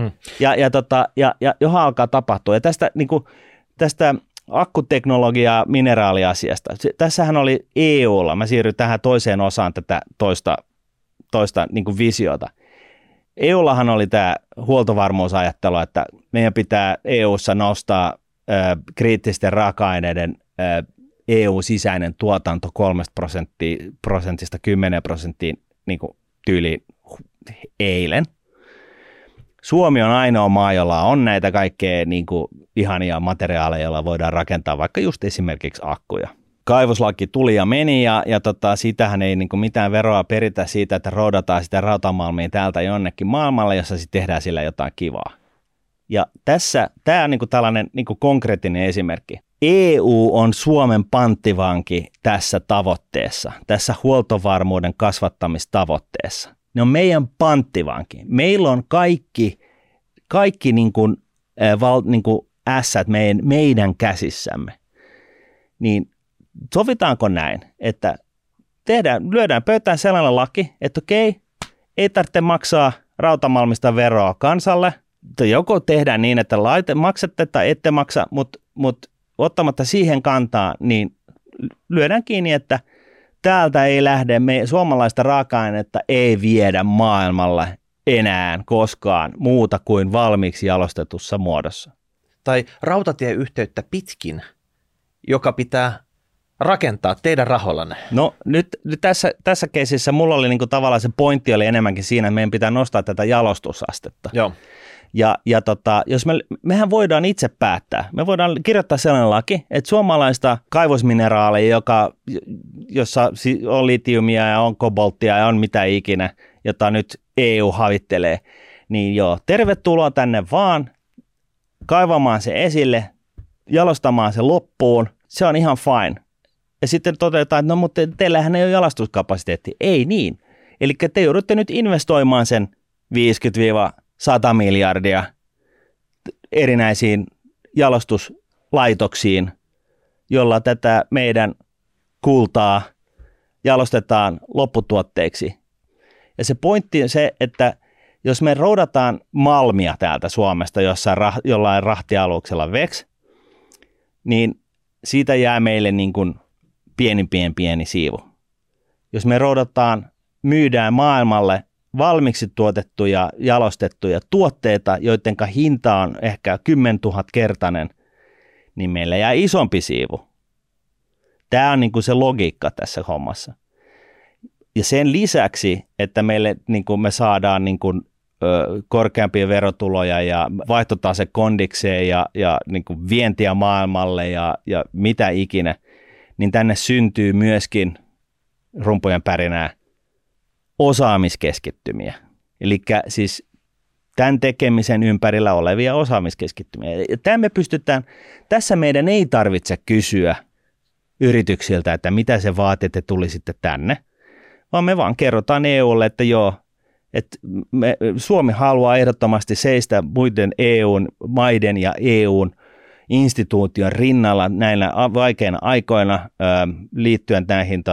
Ja johon alkaa tapahtua. Ja tästä akkuteknologiaa mineraaliasiasta. Tässähän oli EUlla. Mä siirryn tähän toiseen osaan tätä toista niin kuin visiota. EUllahan oli tämä huoltovarmuusajattelu, että meidän pitää EUssa nostaa kriittisten raaka-aineiden EU-sisäinen tuotanto 3% 10% niin kuin tyyliin eilen. Suomi on ainoa maa, jolla on näitä kaikkea niin kuin ihania materiaaleja, joilla voidaan rakentaa vaikka just esimerkiksi akkuja. Kaivoslaki tuli ja meni ja siitähän ei niin kuin mitään veroa peritä siitä, että roudataan sitä rautamalmia täältä jonnekin maailmalle, jossa sitten tehdään sillä jotain kivaa. Ja tämä on niin kuin tällainen niin kuin konkreettinen esimerkki. EU on Suomen panttivanki tässä tavoitteessa, tässä huoltovarmuuden kasvattamistavoitteessa. Ne on meidän panttivanki. Meillä on kaikki niin kuin ässät meidän käsissämme. Niin sovitaanko näin, että lyödään pöytään sellainen laki, että okei, ei tarvitse maksaa rautamalmista veroa kansalle. Joko tehdään niin, että maksatte tai ette maksa, mutta ottamatta siihen kantaa, niin lyödään kiinni, että täältä ei lähde, suomalaista raaka-ainetta ei viedä maailmalle enää koskaan muuta kuin valmiiksi jalostetussa muodossa. Tai rautatieyhteyttä pitkin, joka pitää rakentaa teidän rahollanne. No nyt tässä keisissä mulla oli niinku tavallaan se pointti oli enemmänkin siinä, että meidän pitää nostaa tätä jalostusastetta. Joo. Ja jos mehän voidaan itse päättää. Me voidaan kirjoittaa sellainen laki, että suomalaista kaivosmineraaleja, jossa on litiumia ja on kobolttia ja on mitä ikinä, jota nyt EU havittelee, niin joo, tervetuloa tänne vaan kaivamaan se esille, jalostamaan se loppuun, se on ihan fine. Ja sitten todetaan, että no mutta teillähän ei ole jalastuskapasiteetti. Ei niin. Eli te joudutte nyt investoimaan sen 50-100 miljardia erinäisiin jalostuslaitoksiin, jolla tätä meidän kultaa jalostetaan lopputuotteiksi. Ja se pointti on se, että jos me roudataan malmia täältä Suomesta jollain rahtialuksella veksi, niin siitä jää meille niin kuin pieni siivu. Jos me myydään maailmalle valmiiksi tuotettuja, jalostettuja tuotteita, joiden hinta on ehkä 10 000-kertainen, niin meillä jää isompi siivu. Tämä on niin kuin se logiikka tässä hommassa. Ja sen lisäksi, että me saadaan niin kuin, korkeampia verotuloja ja vaihtotase kondikseen ja niin kuin vientiä maailmalle ja mitä ikinä, niin tänne syntyy myöskin rumpujen pärinää osaamiskeskittymiä. Eli siis tämän tekemisen ympärillä olevia osaamiskeskittymiä. Ja tässä meidän ei tarvitse kysyä yrityksiltä, että mitä se vaatii, että tulisitte tänne, vaan me vaan kerrotaan EUlle, että joo, että Suomi haluaa ehdottomasti seistä muiden EU-maiden ja EUn instituution rinnalla näinä vaikeina aikoina liittyen näihin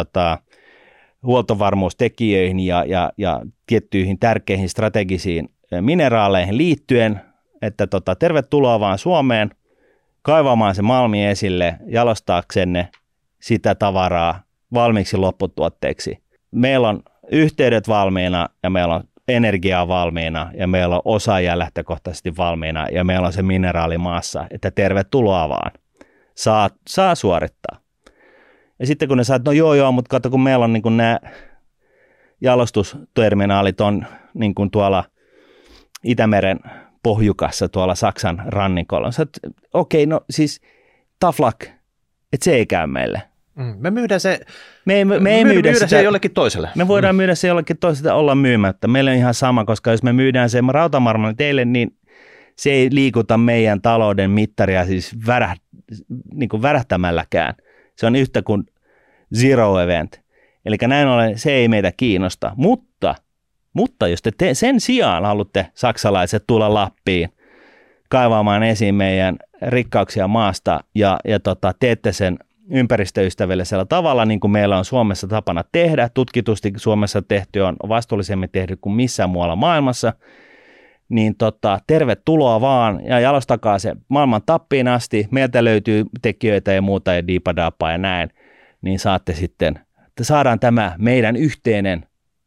huoltovarmuustekijöihin ja tiettyihin tärkeihin strategisiin mineraaleihin liittyen. että tervetuloa vaan Suomeen kaivamaan se malmi esille, jalostaaksenne sitä tavaraa valmiiksi lopputuotteeksi. Meillä on yhteydet valmiina ja meillä on energiaa valmiina ja meillä on osaajia lähtökohtaisesti valmiina ja meillä on se mineraali maassa, että tervetuloa vaan. Saa suorittaa. Ja sitten kun ne sanoo, että no joo, mutta katso kun meillä on niin kuin nämä jalostusterminaalit on niin kuin tuolla Itämeren pohjukassa tuolla Saksan rannikolla. Okei, no siis tough luck, että se ei käy meille. Me myydään se, me ei myydä se jollekin toiselle. Me voidaan myydä se jollekin toiselle, olla myymättä. Meillä on ihan sama, koska jos me myydään se rautamarmari teille, niin se ei liikuta meidän talouden mittaria siis niin kuin värähtämälläkään. Se on yhtä kuin zero event. Eli näin ollen se ei meitä kiinnosta. Mutta jos te sen sijaan haluatte saksalaiset tulla Lappiin kaivaamaan esiin meidän rikkauksia maasta ja teette sen ympäristöystävällisellä tavalla, niin kuin meillä on Suomessa tapana tehdä, tutkitusti Suomessa tehty on vastuullisemmin tehty kuin missään muualla maailmassa, niin tervetuloa vaan ja jalostakaa se maailman tappiin asti, meiltä löytyy tekijöitä ja muuta ja diipadapaa ja näin, niin saatte sitten, että saadaan tämä meidän yhteinen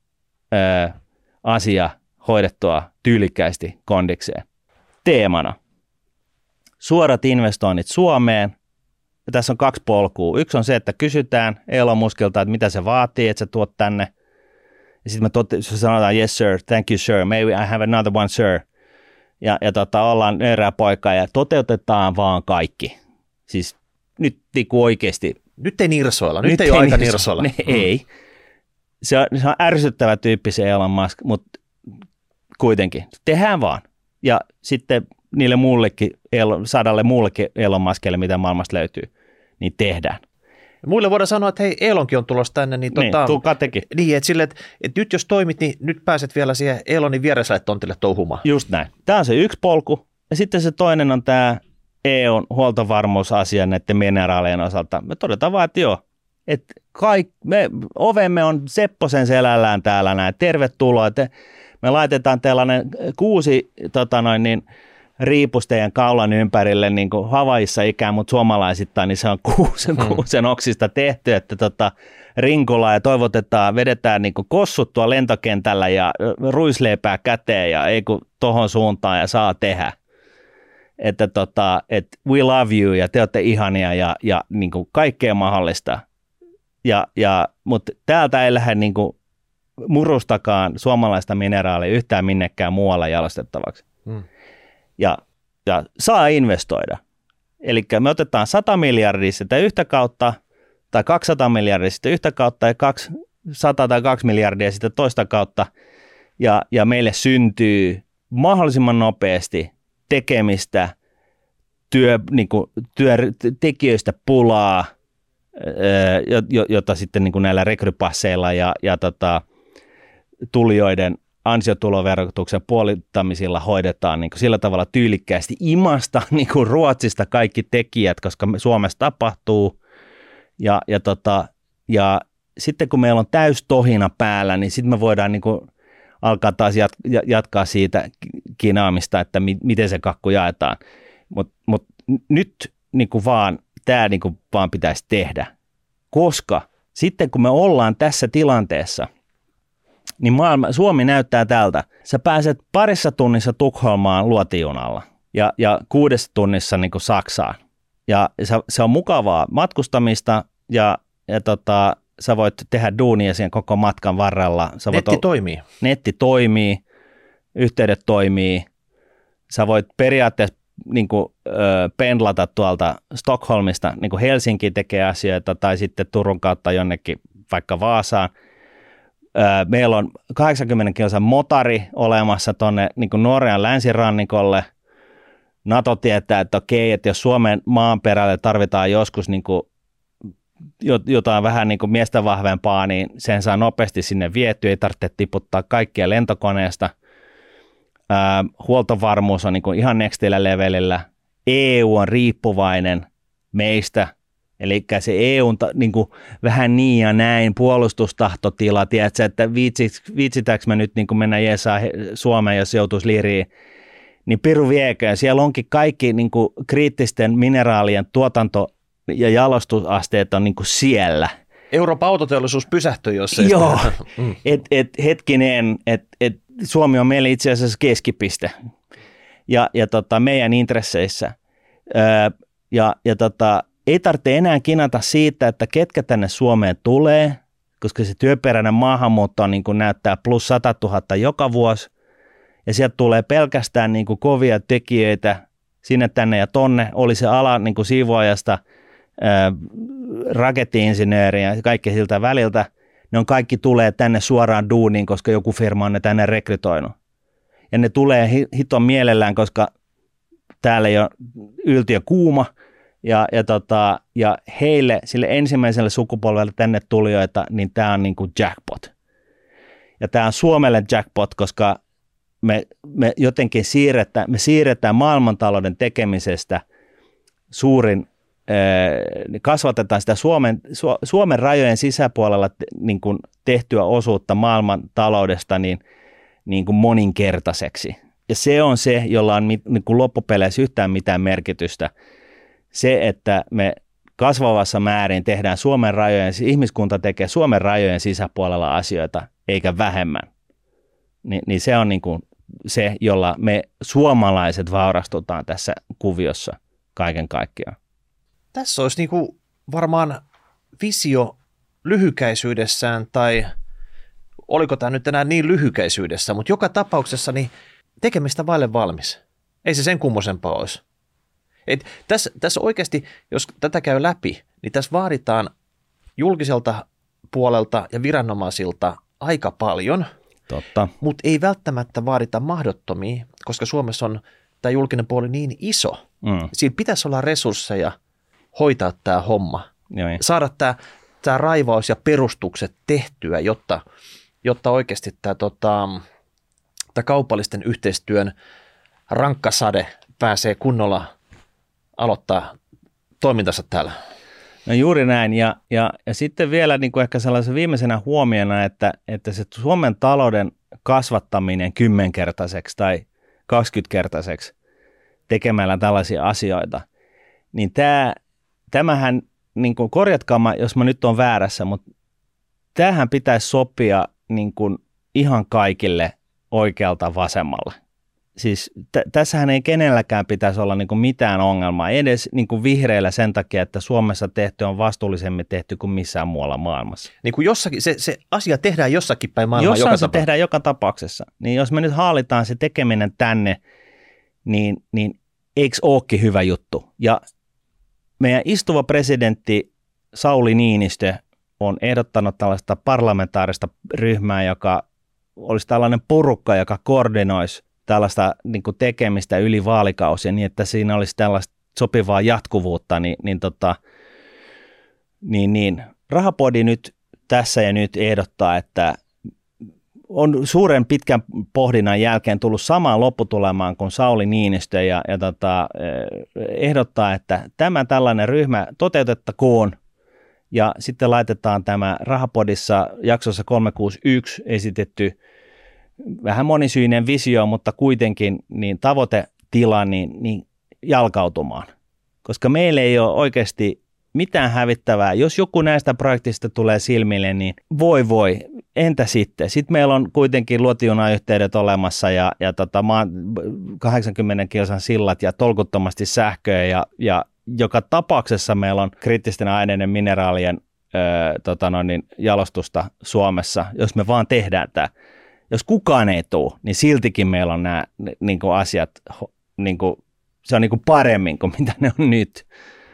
asia hoidettua tyylikkäisesti kondikseen. Teemana suorat investoinnit Suomeen. Ja tässä on 2 polkua. Yksi on se, että kysytään Elon Muskilta, että mitä se vaatii, että sä tuot tänne. Ja sitten me sanotaan, yes sir, thank you sir, maybe I have another one sir. Ja ollaan nöyrää poikaa ja toteutetaan vaan kaikki. Siis nyt oikeasti. Nyt ei nirsoilla, nyt ei ole aika nirsoilla. Ei. Se on ärsyttävä tyyppi se Elon Musk, mutta kuitenkin tehdään vaan. Ja sitten niille muullekin, 100 muullekin Elon Muskille, mitä maailmasta löytyy, niin tehdään. Muille voidaan sanoa, että hei, Elonkin on tulossa tänne. Niin, tulkaa tekin. Niin, että sille, että nyt jos toimit, niin nyt pääset vielä siihen Elonin vieressä tontille touhumaan. Just näin. Tämä on se yksi polku. Ja sitten se toinen on tämä EUn huoltovarmuusasia näiden mineraalien osalta. Me todetaan vaan, että joo, että ovemme on Sepposen selällään täällä näin. Tervetuloa. Me laitetaan tällainen 6 riipus teidän kaulan ympärille niin kuin Havaissa ikään, mutta suomalaisittain niin se on kuusen oksista tehty, että rinkulla ja toivotetaan, vedetään niin kuin kossut tuolla lentokentällä ja ruisleipää käteen ja ei kun tohon suuntaan ja saa tehdä. Että we love you ja te olette ihania ja niin kuin kaikkea mahdollista. Mutta täältä ei lähde niin kuin murustakaan suomalaista mineraalia yhtään minnekään muualla jalostettavaksi. Ja saa investoida. Eli me otetaan 100 miljardia sitä yhtä kautta, tai 200 miljardia sitä yhtä kautta, ja 100 tai 2 miljardia sitä toista kautta, ja meille syntyy mahdollisimman nopeasti tekemistä, tekijöistä pulaa, jota sitten niin kuin näillä rekrypasseilla ja tulijoiden ansiotuloverotuksen puolittamisilla hoidetaan niin kuin sillä tavalla tyylikkäästi imasta niin kuin Ruotsista kaikki tekijät, koska Suomessa tapahtuu ja sitten kun meillä on täys tohina päällä, niin sitten me voidaan niin kuin alkaa taas jatkaa siitä kinaamista, että miten se kakku jaetaan, mutta nyt niin kuin tämä niin kuin vaan pitäisi tehdä, koska sitten kun me ollaan tässä tilanteessa, niin Suomi näyttää tältä. Sä pääset 2 tunnissa Tukholmaan luotijunalla ja 6 tunnissa niin kuin Saksaan. Ja se on mukavaa matkustamista ja sä voit tehdä duunia siihen koko matkan varrella. Netti toimii, yhteydet toimii. Sä voit periaatteessa niin kuin, pendlata tuolta Stockholmista niin kuin Helsinkiin tekee asioita tai sitten Turun kautta jonnekin vaikka Vaasaan. Meillä on 80 kilsan motari olemassa tuonne niin kuin Norjan länsirannikolle. NATO tietää, että okei, että jos Suomen maanperälle tarvitaan joskus niin kuin jotain vähän niin kuin miestä vahvempaa, niin sen saa nopeasti sinne vietyä, ei tarvitse tiputtaa kaikkia lentokoneesta. Huoltovarmuus on niin kuin ihan nextillä levelillä. EU on riippuvainen meistä. Eli se EUn niin kuin vähän niin ja näin puolustustahtotila, tiedätkö, että viitsitäänkö me nyt niin kuin mennä jeesaa Suomeen, jos joutuisi liiriin, niin piru vieköön. Siellä onkin kaikki niin kuin kriittisten mineraalien tuotanto- ja jalostusasteet on niin kuin siellä. Euroopan autoteollisuus pysähtyi, jos ei Joo, hetkinen, Suomi on meille itse asiassa keskipiste ja meidän intresseissä. Ei tarvitse enää kinata siitä, että ketkä tänne Suomeen tulee, koska se työperäinen maahanmuutto on, niin kuin näyttää plus 100 000 joka vuosi. Ja sieltä tulee pelkästään niin kuin kovia tekijöitä sinne, tänne ja tonne. Oli se ala niin kuin siivoajasta, raketti-insinööriä ja kaikki siltä väliltä. Ne on kaikki tulee tänne suoraan duuniin, koska joku firma on ne tänne rekrytoinut. Ja ne tulee hiton mielellään, koska täällä ei ole yltiö kuuma. Ja heille, sille ensimmäiselle sukupolvelle tänne tulijoita, niin tämä on niin kuin jackpot. Ja tämä on Suomelle jackpot, koska me jotenkin siirretään maailmantalouden tekemisestä kasvatetaan sitä Suomen rajojen sisäpuolella niin kuin tehtyä osuutta maailmantaloudesta niin kuin moninkertaiseksi. Ja se on se, jolla on niin kuin loppupeleissä yhtään mitään merkitystä. Se, että me kasvavassa määrin tehdään ihmiskunta tekee Suomen rajojen sisäpuolella asioita, eikä vähemmän. Niin se on niin kuin se, jolla me suomalaiset vaurastutaan tässä kuviossa kaiken kaikkiaan. Tässä olisi niin kuin varmaan visio lyhykäisyydessään, tai oliko tämä nyt enää niin lyhykäisyydessä, mutta joka tapauksessa niin tekemistä vaille valmis. Ei se sen kummosempaa olisi. Tässä oikeasti, jos tätä käy läpi, niin tässä vaaditaan julkiselta puolelta ja viranomaisilta aika paljon, totta, mutta ei välttämättä vaadita mahdottomia, koska Suomessa on tämä julkinen puoli niin iso. Siinä pitäisi olla resursseja hoitaa tämä homma, saada tämä raivaus ja perustukset tehtyä, jotta oikeasti tämä kaupallisten yhteistyön rankkasade pääsee kunnolla aloittaa toimintansa täällä. No juuri näin, ja sitten vielä niin kuin ehkä sellaisen viimeisenä huomiona, että se Suomen talouden kasvattaminen 10-kertaiseksi tai 20-kertaiseksi tekemällä tällaisia asioita, niin tämähän, niin kuin korjatkaa, jos mä nyt olen väärässä, mutta tämähän pitäisi sopia niin kuin ihan kaikille oikealta vasemmalle. Siis tässähän ei kenelläkään pitäisi olla niin kuin mitään ongelmaa, edes niin kuin vihreillä sen takia, että Suomessa tehty on vastuullisemmin tehty kuin missään muualla maailmassa. Niin kuin jossakin, se asia tehdään jossakin päin maailmaa. Jossain se tehdään joka tapauksessa. Niin jos me nyt haalitaan se tekeminen tänne, niin eikö ookin hyvä juttu? Ja meidän istuva presidentti Sauli Niinistö on ehdottanut tällaista parlamentaarista ryhmää, joka olisi tällainen porukka, joka koordinoisi tällaista niin kuin tekemistä yli vaalikausien niin, että siinä olisi tällaista sopivaa jatkuvuutta, niin Rahapodi nyt tässä ja nyt ehdottaa, että on suuren pitkän pohdinnan jälkeen tullut samaan lopputulemaan kuin Sauli Niinistö ja ehdottaa, että tämä tällainen ryhmä toteutettakoon ja sitten laitetaan tämä Rahapodissa jaksossa 361 esitetty vähän monisyinen visio, mutta kuitenkin niin tavoitetila niin jalkautumaan, koska meillä ei ole oikeasti mitään hävittävää. Jos joku näistä projektista tulee silmille, niin voi, entä sitten? Sitten meillä on kuitenkin luotijunayhteydet olemassa ja 80 kilsan sillat ja tolkuttomasti sähköä ja joka tapauksessa meillä on kriittisten aineiden mineraalien jalostusta Suomessa, jos me vaan tehdään tämä. Jos kukaan ei tule, niin siltikin meillä on nämä niin kuin asiat, niin kuin, se on niin kuin paremmin kuin mitä ne on nyt.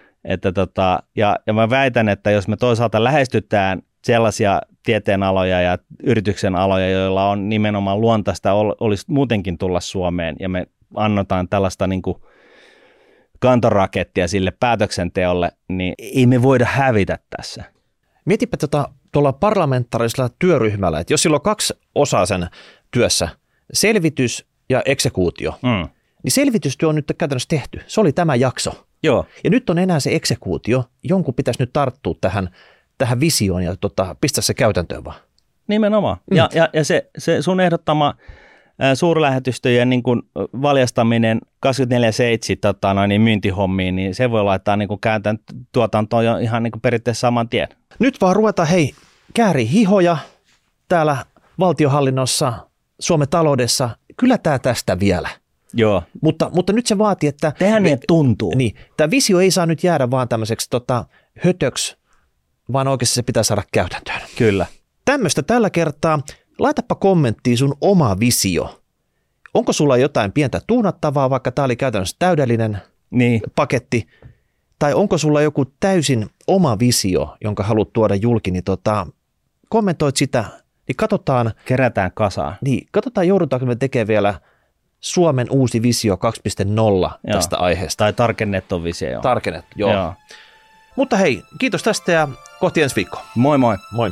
Ja mä väitän, että jos me toisaalta lähestytään sellaisia tieteenaloja ja yrityksen aloja, joilla on nimenomaan luontaista olisi muutenkin tulla Suomeen, ja me annetaan tällaista niin kuin kantorakettia sille päätöksenteolle, niin ei me voida hävitä tässä. Mietipä tuolla parlamentaarisella työryhmällä, että jos sillä on 2 osaa sen työssä, selvitys ja eksekuutio, niin selvitystyö on nyt käytännössä tehty. Se oli tämä jakso. Joo. Ja nyt on enää se eksekuutio. Jonkun pitäisi nyt tarttua tähän visioon ja pistää se käytäntöön vaan. Nimenomaan. Ja se sun ehdottama suurlähetystöjen niin kuin valjastaminen 24/7 myyntihommiin, niin se voi laittaa niin kuin kääntään tuotantoon jo ihan niin kuin periaatteessa saman tien. Nyt vaan ruvetaan, kääri hihoja täällä valtionhallinnossa, Suomen taloudessa. Kyllä tämä tästä vielä. Joo. Mutta nyt se vaatii, että... Tehän niin tuntuu. Niin, tämä visio ei saa nyt jäädä vaan tämmöiseksi hötöksi, vaan oikeasti se pitää saada käytäntöön. Kyllä. Tämmöistä tällä kertaa. Laitapa kommenttiin sun oma visio. Onko sulla jotain pientä tuunattavaa, vaikka tämä oli käytännössä täydellinen paketti, tai onko sulla joku täysin oma visio, jonka haluat tuoda julki, niin kommentoit sitä, niin katsotaan. Kerätään kasaan. Niin, katsotaan joudutaanko me tekemään vielä Suomen uusi visio 2.0 tästä aiheesta. Tai tarkennettu visio. Tarkennettu, joo. Mutta hei, kiitos tästä ja kohti ensi viikkoa. Moi moi. Moi.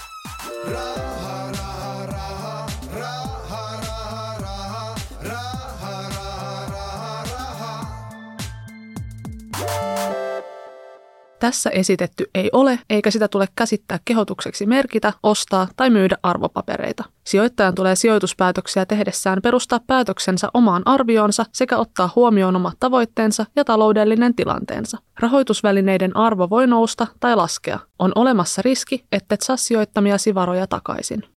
Tässä esitetty ei ole, eikä sitä tule käsittää kehotukseksi merkitä, ostaa tai myydä arvopapereita. Sijoittajan tulee sijoituspäätöksiä tehdessään perustaa päätöksensä omaan arvioonsa sekä ottaa huomioon omat tavoitteensa ja taloudellinen tilanteensa. Rahoitusvälineiden arvo voi nousta tai laskea. On olemassa riski, ettet saa sijoittamiasi varoja takaisin.